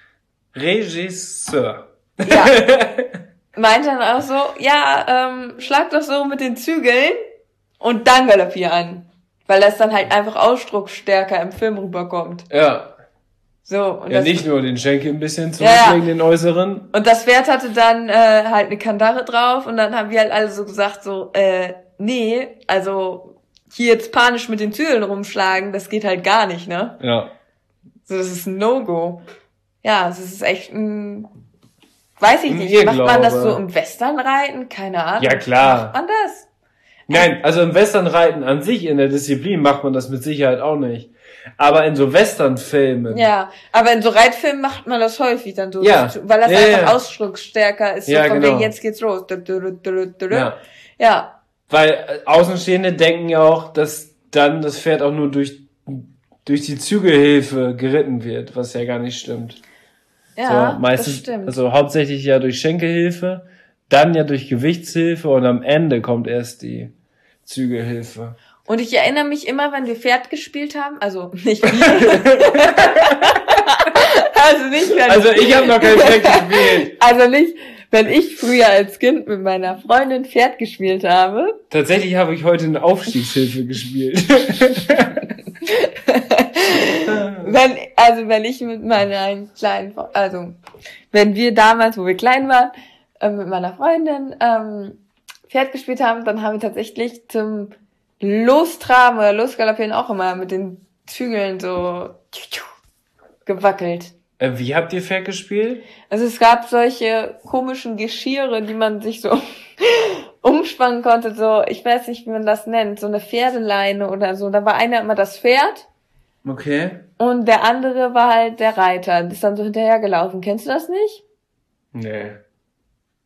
Regisseur. ja, meinte dann auch so, ja, schlag doch so mit den Zügeln und dann galoppier an. Weil das dann halt einfach ausdrucksstärker im Film rüberkommt. Ja. So, und Ja, das, nicht nur den Schenkel ein bisschen zurücklegen, den äußeren. und das Pferd hatte dann halt eine Kandare drauf und dann haben wir halt alle so gesagt, so, nee, also hier jetzt panisch mit den Zügeln rumschlagen, das geht halt gar nicht, ne? Ja. So, das ist ein No-Go. Ja, das ist echt ein, weiß ich Ein nicht, macht man das Irrglaube. so im Westernreiten? Keine Ahnung. Ja, klar. Macht man das? Nein, also im Westernreiten an sich in der Disziplin macht man das mit Sicherheit auch nicht. Aber in so Westernfilmen. Ja, aber in so Reitfilmen macht man das häufig dann so, Ja. weil das Ja, einfach ja. ausdrucksstärker ist, so Ja, von genau. wegen, jetzt geht's los. Ja. Ja, Weil Außenstehende denken ja auch, dass dann das Pferd auch nur durch die Zügelhilfe geritten wird, was ja gar nicht stimmt. ja, So, meistens, das stimmt. also hauptsächlich ja durch Schenkelhilfe, dann ja durch Gewichtshilfe und am Ende kommt erst die Zügelhilfe. Und ich erinnere mich immer, wenn wir Pferd gespielt haben, also nicht wir. Also nicht, wenn Also ich habe noch kein Pferd gespielt. also nicht, wenn ich früher als Kind mit meiner Freundin Pferd gespielt habe. Tatsächlich habe ich heute eine Aufstiegshilfe gespielt. Wenn ich mit meiner kleinen, also wenn wir damals, wo wir klein waren, mit meiner Freundin Pferd gespielt haben, dann haben wir tatsächlich zum Lostraben oder Losgaloppieren auch immer mit den Zügeln so gewackelt. Wie habt ihr Pferd gespielt? Also es gab solche komischen Geschirre, die man sich so umspannen konnte, so, ich weiß nicht, wie man das nennt, so eine Pferdeleine oder so. Da war einer immer das Pferd Okay. und der andere war halt der Reiter. Das ist dann so hinterhergelaufen. Kennst du das nicht? Nee.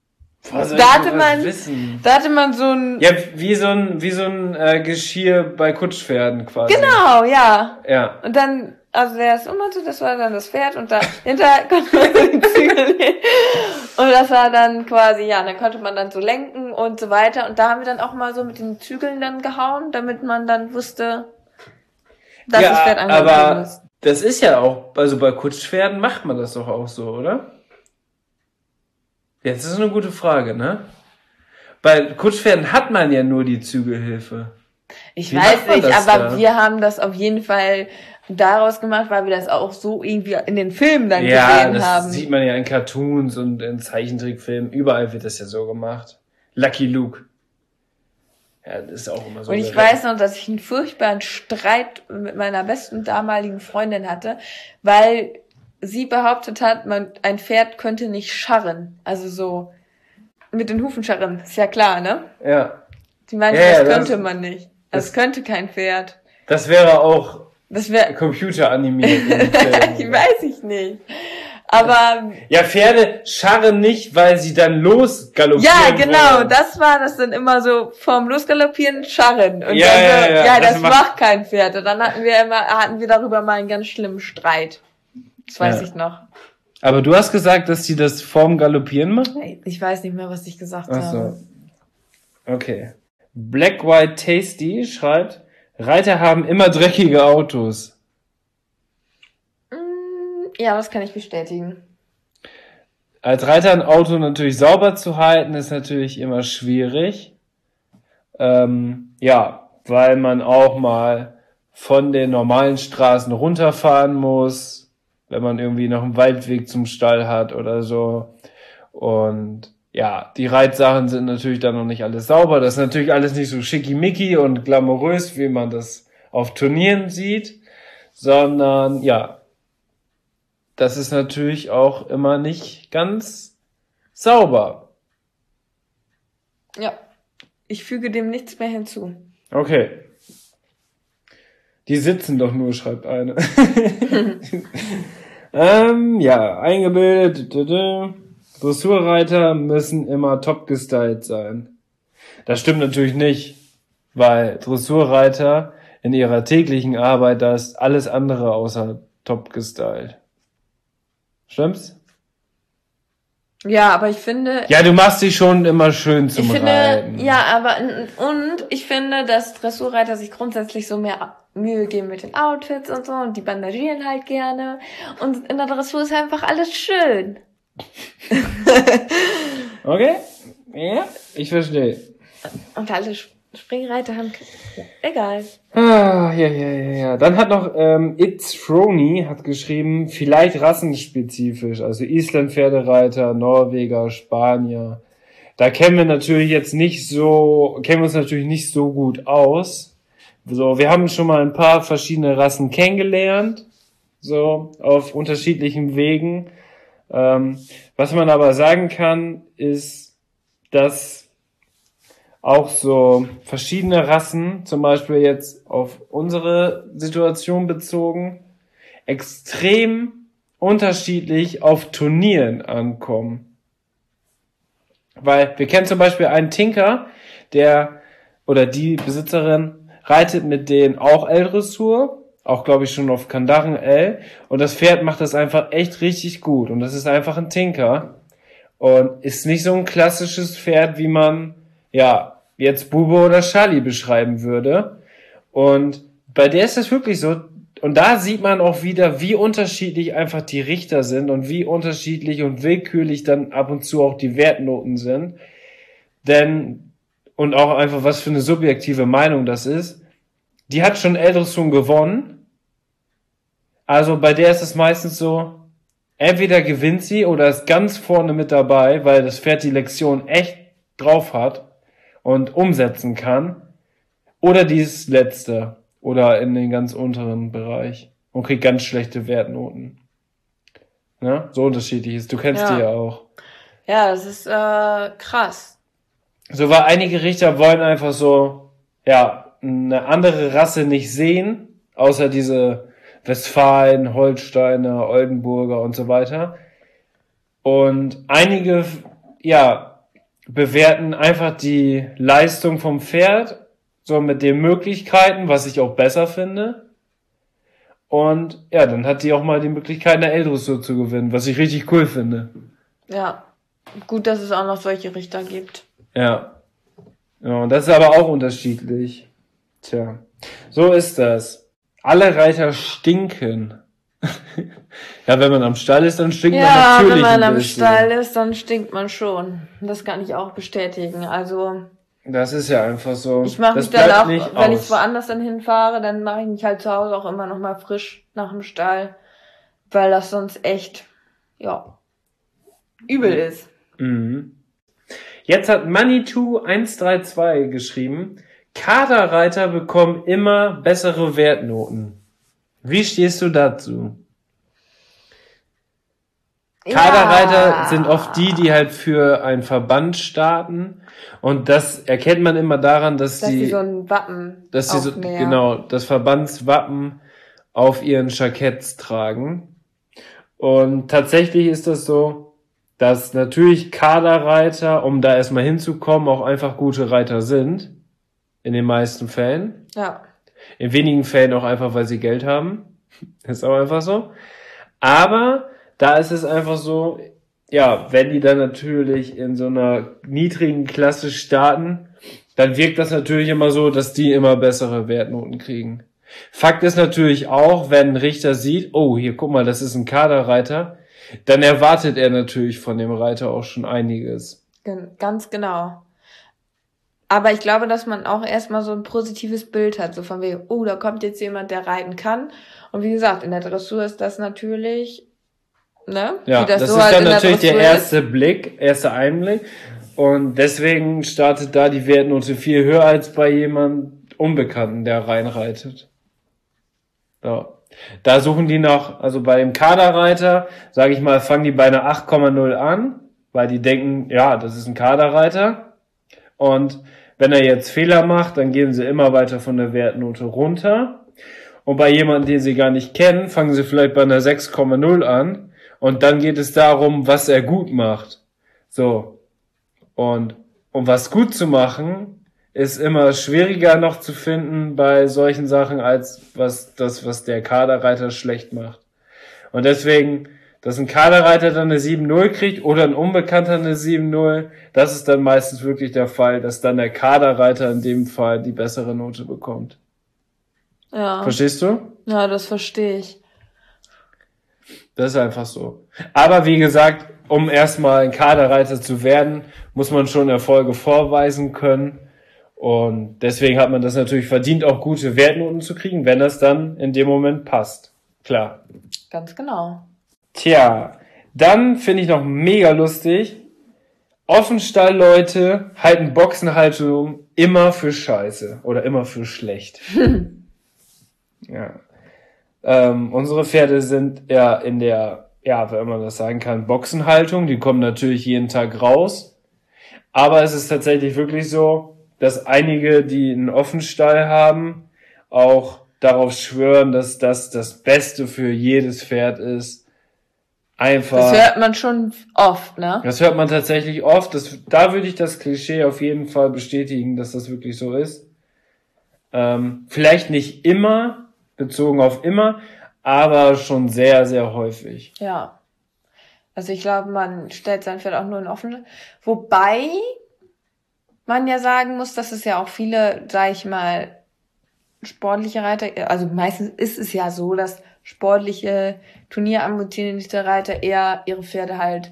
Was soll Da ich hatte sowas man- wissen? Da hatte man so ein... Ja, wie so ein Geschirr bei Kutschpferden quasi. Genau, ja. Ja. Und dann, also der ist immer so, das war dann das Pferd und dahinter konnte man so den Zügel nehmen. Und das war dann quasi, ja, dann konnte man dann so lenken und so weiter. Und da haben wir dann auch mal so mit den Zügeln dann gehauen, damit man dann wusste, dass das Pferd angekommen aber ist. das ist ja auch, also bei Kutschpferden macht man das doch auch so, oder? Jetzt ist eine gute Frage, ne? Bei Kutschpferden hat man ja nur die Zügelhilfe. Ich Wie weiß macht man nicht, das aber da? wir haben das auf jeden Fall daraus gemacht, weil wir das auch so irgendwie in den Filmen dann Ja, gesehen das haben. sieht man ja in Cartoons und in Zeichentrickfilmen. Überall wird das ja so gemacht. Lucky Luke. Ja, das ist auch immer so. Und ich gerettet. weiß noch, dass ich einen furchtbaren Streit mit meiner besten damaligen Freundin hatte, weil sie behauptet hat, ein Pferd könnte nicht scharren. Also so mit den Hufen scharren. Ist ja klar, ne? Ja. Sie meinte, Ja, das ja, könnte das- man nicht. das- Das könnte kein Pferd. Das wäre auch Das wäre, computeranimiert. im Film. ich weiß ich nicht. Aber Ja, Pferde scharren nicht, weil sie dann losgaloppieren ja, genau, wollen. das war das dann immer so vorm Losgaloppieren scharren. Und Ja, dann so, ja, ja, das das macht kein Pferd. Und dann hatten wir darüber mal einen ganz schlimmen Streit. Das weiß Ja. ich noch. Aber du hast gesagt, dass sie das vorm Galoppieren machen? Ich weiß nicht mehr, was ich gesagt Ach habe. so. Okay. Black White Tasty schreibt, Reiter haben immer dreckige Autos. Ja, das kann ich bestätigen. Als Reiter ein Auto natürlich sauber zu halten, ist natürlich immer schwierig. Ja, weil man auch mal von den normalen Straßen runterfahren muss, wenn man irgendwie noch einen Waldweg zum Stall hat oder so. Und ja, die Reitsachen sind natürlich dann noch nicht alles sauber. Das ist natürlich alles nicht so schickimicki und glamourös, wie man das auf Turnieren sieht, sondern ja, das ist natürlich auch immer nicht ganz sauber. Ja. Ich füge dem nichts mehr hinzu. Okay. Die sitzen doch nur, schreibt eine. Ja, eingebildet. Dressurreiter müssen immer top gestylt sein. Das stimmt natürlich nicht, weil Dressurreiter in ihrer täglichen Arbeit, da ist alles andere außer top gestylt. Stimmt's? Ja, aber ich finde, Ja, du machst dich schon immer schön zum ich finde, Reiten. ja, aber, und ich finde, dass Dressurreiter sich grundsätzlich so mehr Mühe geben mit den Outfits und so und die bandagieren halt gerne und in der Dressur ist einfach alles schön. Okay? Ja, ich verstehe. Und alle Springreiter haben, egal. Ah, ja. Dann hat noch It's Frony hat geschrieben, vielleicht rassenspezifisch, also Island-Pferdereiter, Norweger, Spanier. Da kennen wir uns natürlich nicht so gut aus. So, wir haben schon mal ein paar verschiedene Rassen kennengelernt, so auf unterschiedlichen Wegen. Was man aber sagen kann, ist, dass auch so verschiedene Rassen, zum Beispiel jetzt auf unsere Situation bezogen, extrem unterschiedlich auf Turnieren ankommen. Weil wir kennen zum Beispiel einen Tinker, die Besitzerin reitet mit denen auch L-Dressur, auch glaube ich schon auf Kandaren L, und das Pferd macht das einfach echt richtig gut und das ist einfach ein Tinker und ist nicht so ein klassisches Pferd, wie man jetzt Bube oder Charlie beschreiben würde. Und bei der ist das wirklich so. Und da sieht man auch wieder, wie unterschiedlich einfach die Richter sind und wie unterschiedlich und willkürlich dann ab und zu auch die Wertnoten sind. Und auch einfach, was für eine subjektive Meinung das ist. Die hat schon L-Dressur gewonnen. Also bei der ist es meistens so, entweder gewinnt sie oder ist ganz vorne mit dabei, weil das Pferd die Lektion echt drauf hat und umsetzen kann, oder die ist letzte oder in den ganz unteren Bereich und kriegt ganz schlechte Wertnoten. Ja, so unterschiedlich ist. Du kennst Ja. die ja auch. Ja, das ist krass. So, weil einige Richter wollen einfach so, eine andere Rasse nicht sehen, außer diese Westfalen, Holsteiner, Oldenburger und so weiter. Und einige, bewerten einfach die Leistung vom Pferd, so mit den Möglichkeiten, was ich auch besser finde. Und ja, dann hat die auch mal die Möglichkeit, eine L-Dressur zu gewinnen, was ich richtig cool finde. Ja, gut, dass es auch noch solche Richter gibt. Ja. Ja, und das ist aber auch unterschiedlich. Tja, so ist das. Alle Reiter stinken. Ja, wenn man am Stall ist, dann stinkt man Ja, natürlich wenn man ein am bisschen. Stall ist, dann stinkt man schon. Das kann ich auch bestätigen. Also Das ist ja einfach so. ich mache Das mich dann bleibt auch, nicht wenn ich aus. woanders dann hinfahre, dann mache ich mich halt zu Hause auch immer noch mal frisch nach dem Stall, weil das sonst echt, ja, übel ist. Mhm. Jetzt hat Manitou132 geschrieben, Kaderreiter bekommen immer bessere Wertnoten. Wie stehst du dazu? Kaderreiter sind oft die halt für einen Verband starten. Und das erkennt man immer daran, dass Dass die die so ein Wappen aufnähern. genau, das Verbandswappen auf ihren Jacketts tragen. Und tatsächlich ist das so, dass natürlich Kaderreiter, um da erstmal hinzukommen, auch einfach gute Reiter sind. In den meisten Fällen. Ja. In wenigen Fällen auch einfach, weil sie Geld haben. Ist auch einfach so. Aber da ist es einfach so, ja, wenn die dann natürlich in so einer niedrigen Klasse starten, dann wirkt das natürlich immer so, dass die immer bessere Wertnoten kriegen. Fakt ist natürlich auch, wenn ein Richter sieht, oh, hier, guck mal, das ist ein Kaderreiter, dann erwartet er natürlich von dem Reiter auch schon einiges. Ganz genau. Aber ich glaube, dass man auch erstmal so ein positives Bild hat, so von wegen, oh, da kommt jetzt jemand, der reiten kann. Und wie gesagt, in der Dressur ist das natürlich, ne? Ja, wie das so ist halt dann in natürlich der Dressur ist. erste Einblick. Und deswegen startet da die Wertnote viel höher als bei jemandem Unbekannten, der reinreitet. Ja. Da suchen die noch, also bei dem Kaderreiter, sage ich mal, fangen die bei einer 8,0 an, weil die denken, ja, das ist ein Kaderreiter. Und wenn er jetzt Fehler macht, dann gehen sie immer weiter von der Wertnote runter. Und bei jemandem, den sie gar nicht kennen, fangen sie vielleicht bei einer 6,0 an. Und dann geht es darum, was er gut macht. So. Und um was gut zu machen, ist immer schwieriger noch zu finden bei solchen Sachen, als was der Kaderreiter schlecht macht. Und deswegen, dass ein Kaderreiter dann eine 7,0 kriegt oder ein Unbekannter eine 7,0, das ist dann meistens wirklich der Fall, dass dann der Kaderreiter in dem Fall die bessere Note bekommt. Ja. Verstehst du? Ja, das verstehe ich. Das ist einfach so. Aber wie gesagt, um erstmal ein Kaderreiter zu werden, muss man schon Erfolge vorweisen können. Und deswegen hat man das natürlich verdient, auch gute Wertnoten zu kriegen, wenn das dann in dem Moment passt. Klar. Ganz genau. Tja, dann finde ich noch mega lustig. Offenstall-Leute halten Boxenhaltung immer für scheiße oder immer für schlecht. Ja. Unsere Pferde sind ja in der, ja, wenn man das sagen kann, Boxenhaltung. Die kommen natürlich jeden Tag raus. Aber es ist tatsächlich wirklich so, dass einige, die einen Offenstall haben, auch darauf schwören, dass das das Beste für jedes Pferd ist. Einfach. Das hört man schon oft, ne? Das hört man tatsächlich oft. Da würde ich das Klischee auf jeden Fall bestätigen, dass das wirklich so ist. Vielleicht nicht immer, bezogen auf immer, aber schon sehr, sehr häufig. Ja. Also ich glaube, man stellt sein Pferd auch nur in offen. Wobei man ja sagen muss, dass es ja auch viele, sag ich mal, sportliche Reiter, also meistens ist es ja so, dass sportliche, turnierambitionierte Reiter eher ihre Pferde halt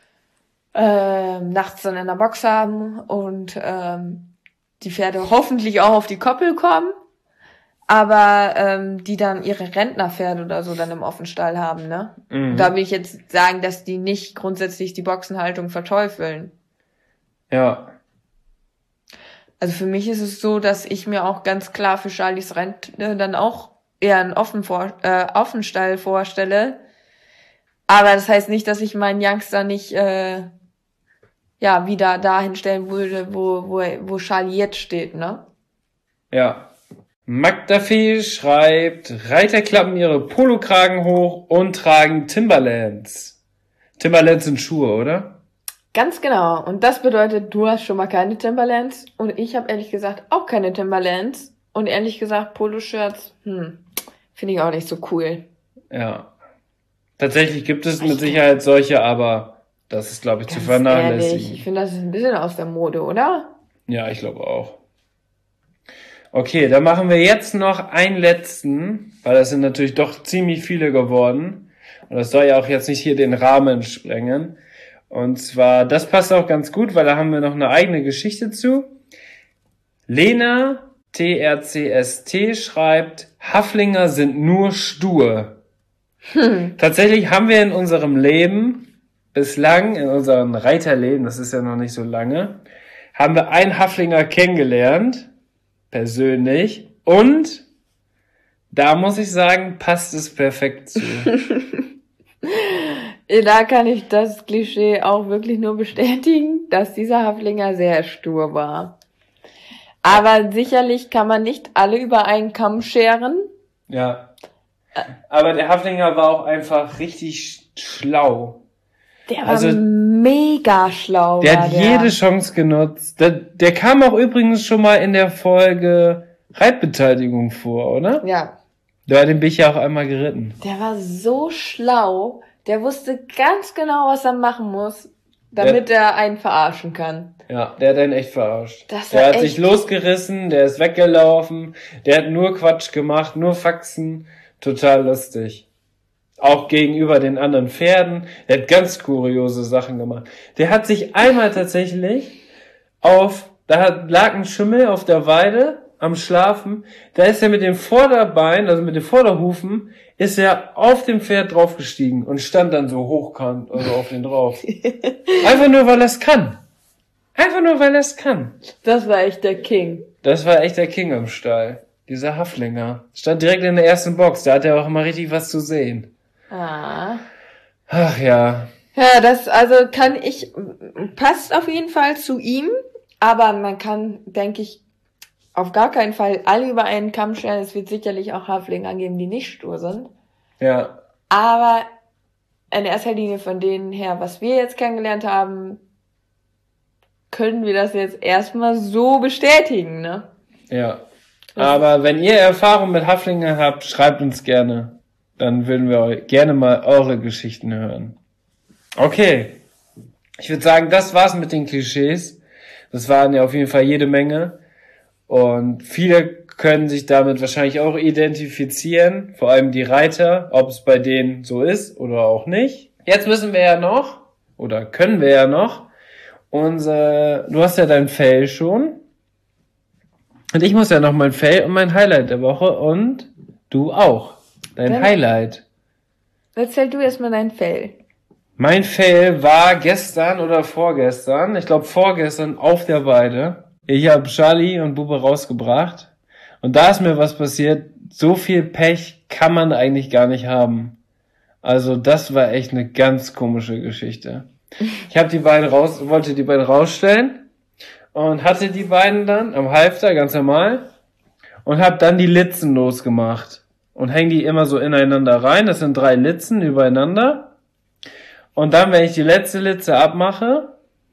nachts dann in der Box haben und die Pferde hoffentlich auch auf die Koppel kommen, aber die dann ihre Rentnerpferde oder so dann im Offenstall haben, ne? Mhm. Da will ich jetzt sagen, dass die nicht grundsätzlich die Boxenhaltung verteufeln. Ja. Also für mich ist es so, dass ich mir auch ganz klar für Charlies Rente dann auch eher einen Offenstall vorstelle. Aber das heißt nicht, dass ich meinen Youngster nicht wieder dahin stellen würde, wo Charlie jetzt steht, ne? Ja. Magdafee schreibt, Reiter klappen ihre Polokragen hoch und tragen Timberlands. Timberlands sind Schuhe, oder? Ganz genau. Und das bedeutet, du hast schon mal keine Timberlands und ich habe ehrlich gesagt auch keine Timberlands. Und ehrlich gesagt, Poloshirts, finde ich auch nicht so cool. Ja. Tatsächlich gibt es mit Sicherheit solche, aber das ist, glaube ich, zu vernachlässigen. Ehrlich, ich finde, das ist ein bisschen aus der Mode, oder? Ja, ich glaube auch. Okay, dann machen wir jetzt noch einen letzten, weil das sind natürlich doch ziemlich viele geworden. Und das soll ja auch jetzt nicht hier den Rahmen sprengen. Und zwar, das passt auch ganz gut, weil da haben wir noch eine eigene Geschichte zu. Lena TRCST schreibt, Haflinger sind nur stur. Tatsächlich haben wir in unserem Leben, bislang, in unserem Reiterleben, das ist ja noch nicht so lange, haben wir einen Haflinger kennengelernt, persönlich, und da muss ich sagen, passt es perfekt zu. Da kann ich das Klischee auch wirklich nur bestätigen, dass dieser Haflinger sehr stur war. Aber sicherlich kann man nicht alle über einen Kamm scheren. Ja. Aber der Haflinger war auch einfach richtig schlau. Der war mega schlau. Der hat jede Chance genutzt. Der kam auch übrigens schon mal in der Folge Reitbeteiligung vor, oder? Ja. Den bin ich ja auch einmal geritten. Der war so schlau. Der wusste ganz genau, was er machen muss, damit er einen verarschen kann. Ja, der hat einen echt verarscht. Das war der hat echt sich losgerissen, der ist weggelaufen, der hat nur Quatsch gemacht, nur Faxen. Total lustig. Auch gegenüber den anderen Pferden. Der hat ganz kuriose Sachen gemacht. Der hat sich einmal tatsächlich lag ein Schimmel auf der Weide am Schlafen. Da ist er mit dem Vorderbein, also mit den Vorderhufen, ist er auf dem Pferd draufgestiegen und stand dann so hochkant, also auf den drauf. Einfach nur, weil er es kann. Einfach nur, weil er es kann. Das war echt der King. Das war echt der King im Stall. Dieser Haflinger. Stand direkt in der ersten Box. Da hat er auch immer richtig was zu sehen. Ah. Ach ja. Ja, passt auf jeden Fall zu ihm. Aber man kann, denke ich, auf gar keinen Fall alle über einen Kamm scheren. Es wird sicherlich auch Haflinger geben, die nicht stur sind. Ja. Aber in erster Linie von denen her, was wir jetzt kennengelernt haben, können wir das jetzt erstmal so bestätigen, ne? Ja. Aber wenn ihr Erfahrung mit Haflingern habt, schreibt uns gerne. Dann würden wir gerne mal eure Geschichten hören. Okay. Ich würde sagen, das war's mit den Klischees. Das waren ja auf jeden Fall jede Menge. Und viele können sich damit wahrscheinlich auch identifizieren. Vor allem die Reiter, ob es bei denen so ist oder auch nicht. Jetzt müssen wir ja noch, oder können wir ja noch, du hast ja dein Fell schon. Und ich muss ja noch mein Fell und mein Highlight der Woche und du auch. Dein Highlight. Erzähl du erstmal dein Fell. Mein Fell war gestern oder vorgestern, ich glaube vorgestern, auf der Weide. Ich habe Charlie und Bube rausgebracht. Und da ist mir was passiert. So viel Pech kann man eigentlich gar nicht haben. Also das war echt eine ganz komische Geschichte. Ich habe wollte die beiden rausstellen und hatte die beiden dann am Halfter, ganz normal, und habe dann die Litzen losgemacht und hänge die immer so ineinander rein. Das sind 3 Litzen übereinander. Und dann, wenn ich die letzte Litze abmache,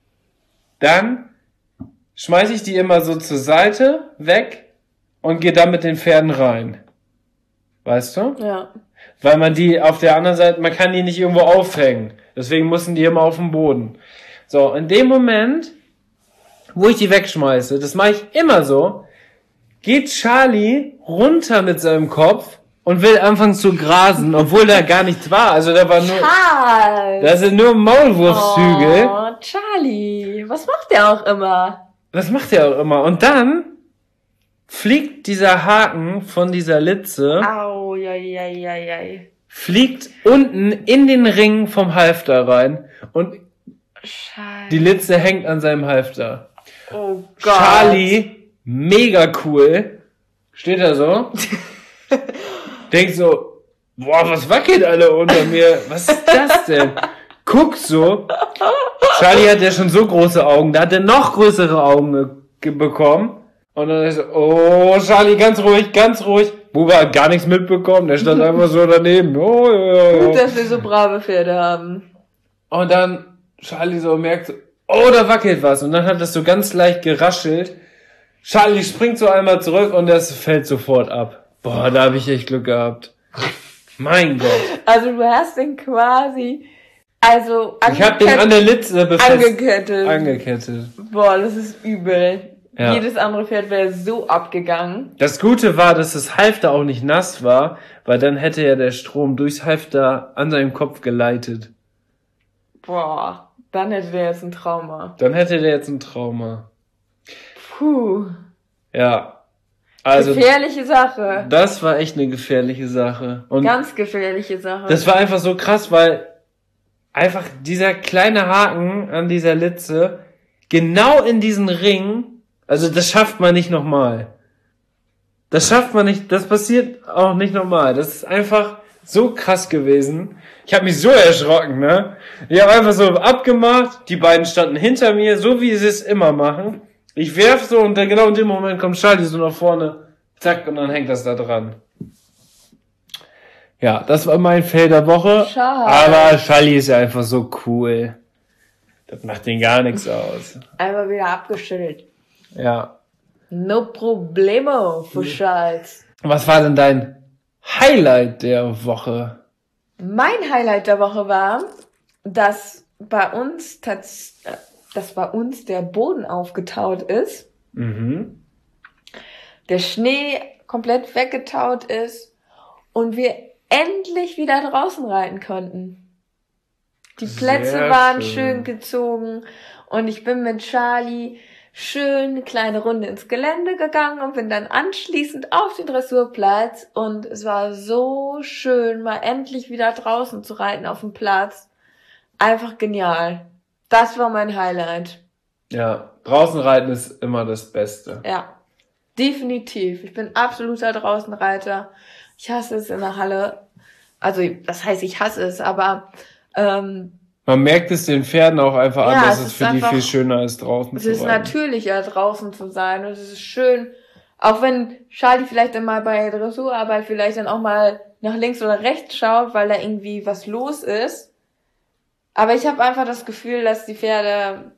dann schmeiße ich die immer so zur Seite weg und gehe dann mit den Pferden rein. Weißt du? Ja. Weil man die auf der anderen Seite, man kann die nicht irgendwo aufhängen. Deswegen müssen die immer auf dem Boden. So, in dem Moment, wo ich die wegschmeiße, das mache ich immer so, geht Charlie runter mit seinem Kopf und will anfangen zu grasen, obwohl da gar nichts war. Also da war nur, da sind nur Maulwurfshügel. Oh, Charlie, was macht der auch immer? Das macht er auch immer. Und dann fliegt dieser Haken von dieser Litze, Au, jai. fliegt unten in den Ring vom Halfter rein und Scheiße. die Litze hängt an seinem Halfter. Oh Gott. Charlie, mega cool, steht da so, denkt so, boah, was wackelt alle unter mir? Was ist das denn? Guckt so. Charlie hat ja schon so große Augen, da hat er noch größere Augen bekommen. Und dann ist so, oh, Charlie, ganz ruhig. Bube hat gar nichts mitbekommen, der stand einfach so daneben. Oh, ja. Gut, dass wir so brave Pferde haben. Und dann Charlie so merkt, oh, da wackelt was. Und dann hat das so ganz leicht geraschelt. Charlie springt so einmal zurück und das fällt sofort ab. Boah, da habe ich echt Glück gehabt. Mein Gott. Also du hast den quasi, ich habe den an der Litze angekettet. Boah, das ist übel. Ja. Jedes andere Pferd wäre so abgegangen. Das Gute war, dass das Halfter auch nicht nass war, weil dann hätte ja der Strom durchs Halfter an seinem Kopf geleitet. Boah, dann hätte der jetzt ein Trauma. Puh. Ja. Also, gefährliche Sache. Das war echt eine gefährliche Sache. Und ganz gefährliche Sache. Das war einfach so krass, weil einfach dieser kleine Haken an dieser Litze genau in diesen Ring, also das schafft man nicht nochmal. Das passiert auch nicht nochmal. Das ist einfach so krass gewesen. Ich habe mich so erschrocken, ne? Ich habe einfach so abgemacht, die beiden standen hinter mir, so wie sie es immer machen. Ich werf so und dann genau in dem Moment kommt Charlie so nach vorne, zack, und dann hängt das da dran. Ja, das war mein Fail der Woche. Schade. Aber Charlie ist ja einfach so cool. Das macht den gar nichts aus. Einmal wieder abgeschüttelt. Ja. No problemo für Charles. Was war denn dein Highlight der Woche? Mein Highlight der Woche war, dass bei uns der Boden aufgetaut ist. Mhm. Der Schnee komplett weggetaut ist und wir endlich wieder draußen reiten konnten. Die Plätze waren schön gezogen und ich bin mit Charlie schön eine kleine Runde ins Gelände gegangen und bin dann anschließend auf den Dressurplatz und es war so schön, mal endlich wieder draußen zu reiten auf dem Platz. Einfach genial. Das war mein Highlight. Ja, draußen reiten ist immer das Beste. Ja, definitiv. Ich bin absoluter Draußenreiter. Ich hasse es in der Halle. Also, das heißt, ich hasse es, aber man merkt es den Pferden auch einfach an, dass es für die viel schöner ist, draußen zu reiten. Es ist natürlicher, draußen zu sein und es ist schön, auch wenn Charlie vielleicht dann mal bei Dressurarbeit vielleicht dann auch mal nach links oder rechts schaut, weil da irgendwie was los ist. Aber ich habe einfach das Gefühl, dass die Pferde,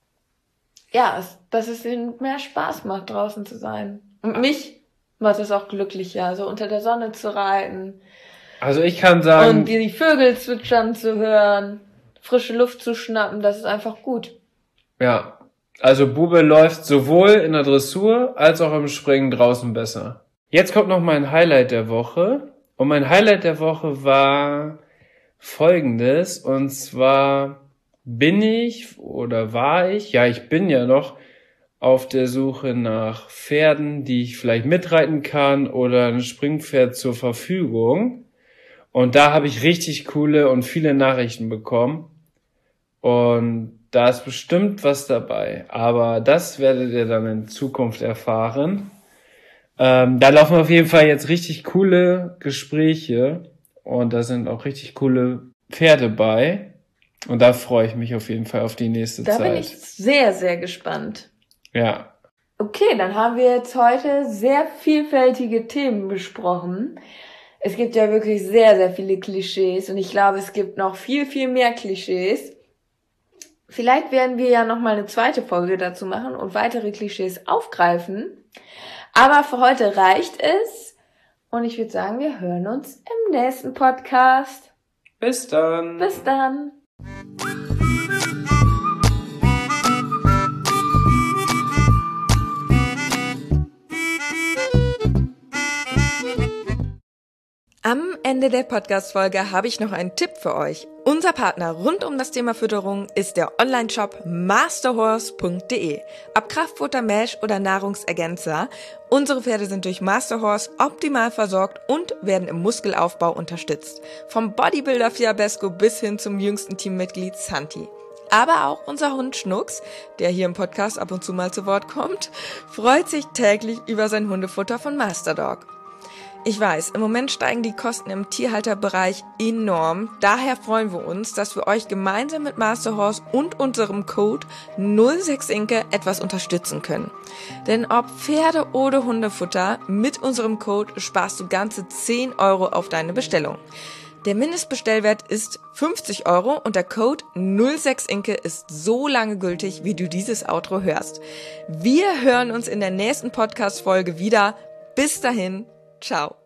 dass es ihnen mehr Spaß macht, draußen zu sein. Und mich macht es auch glücklicher, so unter der Sonne zu reiten. Also ich kann sagen... Und die Vögel zwitschern zu hören, frische Luft zu schnappen, das ist einfach gut. Ja, also Bube läuft sowohl in der Dressur als auch im Springen draußen besser. Jetzt kommt noch mein Highlight der Woche. Und mein Highlight der Woche war Folgendes. Und zwar bin ich ja noch auf der Suche nach Pferden, die ich vielleicht mitreiten kann oder ein Springpferd zur Verfügung. Und da habe ich richtig coole und viele Nachrichten bekommen. Und da ist bestimmt was dabei. Aber das werdet ihr dann in Zukunft erfahren. Da laufen auf jeden Fall jetzt richtig coole Gespräche. Und da sind auch richtig coole Pferde bei. Und da freue ich mich auf jeden Fall auf die nächste Zeit. Da bin ich sehr, sehr gespannt. Ja. Okay, dann haben wir jetzt heute sehr vielfältige Themen besprochen. Es gibt ja wirklich sehr, sehr viele Klischees und ich glaube, es gibt noch viel, viel mehr Klischees. Vielleicht werden wir ja nochmal eine zweite Folge dazu machen und weitere Klischees aufgreifen. Aber für heute reicht es und ich würde sagen, wir hören uns im nächsten Podcast. Bis dann. Bis dann. Am Ende der Podcast-Folge habe ich noch einen Tipp für euch. Unser Partner rund um das Thema Fütterung ist der Online-Shop masterhorse.de. Ob Kraftfutter, Mesh oder Nahrungsergänzer, unsere Pferde sind durch Masterhorse optimal versorgt und werden im Muskelaufbau unterstützt. Vom Bodybuilder Fiabesco bis hin zum jüngsten Teammitglied Santi. Aber auch unser Hund Schnucks, der hier im Podcast ab und zu mal zu Wort kommt, freut sich täglich über sein Hundefutter von Masterdog. Ich weiß, im Moment steigen die Kosten im Tierhalterbereich enorm. Daher freuen wir uns, dass wir euch gemeinsam mit Masterhorse und unserem Code 06inke etwas unterstützen können. Denn ob Pferde- oder Hundefutter, mit unserem Code sparst du ganze 10 € auf deine Bestellung. Der Mindestbestellwert ist 50 € und der Code 06inke ist so lange gültig, wie du dieses Outro hörst. Wir hören uns in der nächsten Podcast-Folge wieder. Bis dahin, ciao.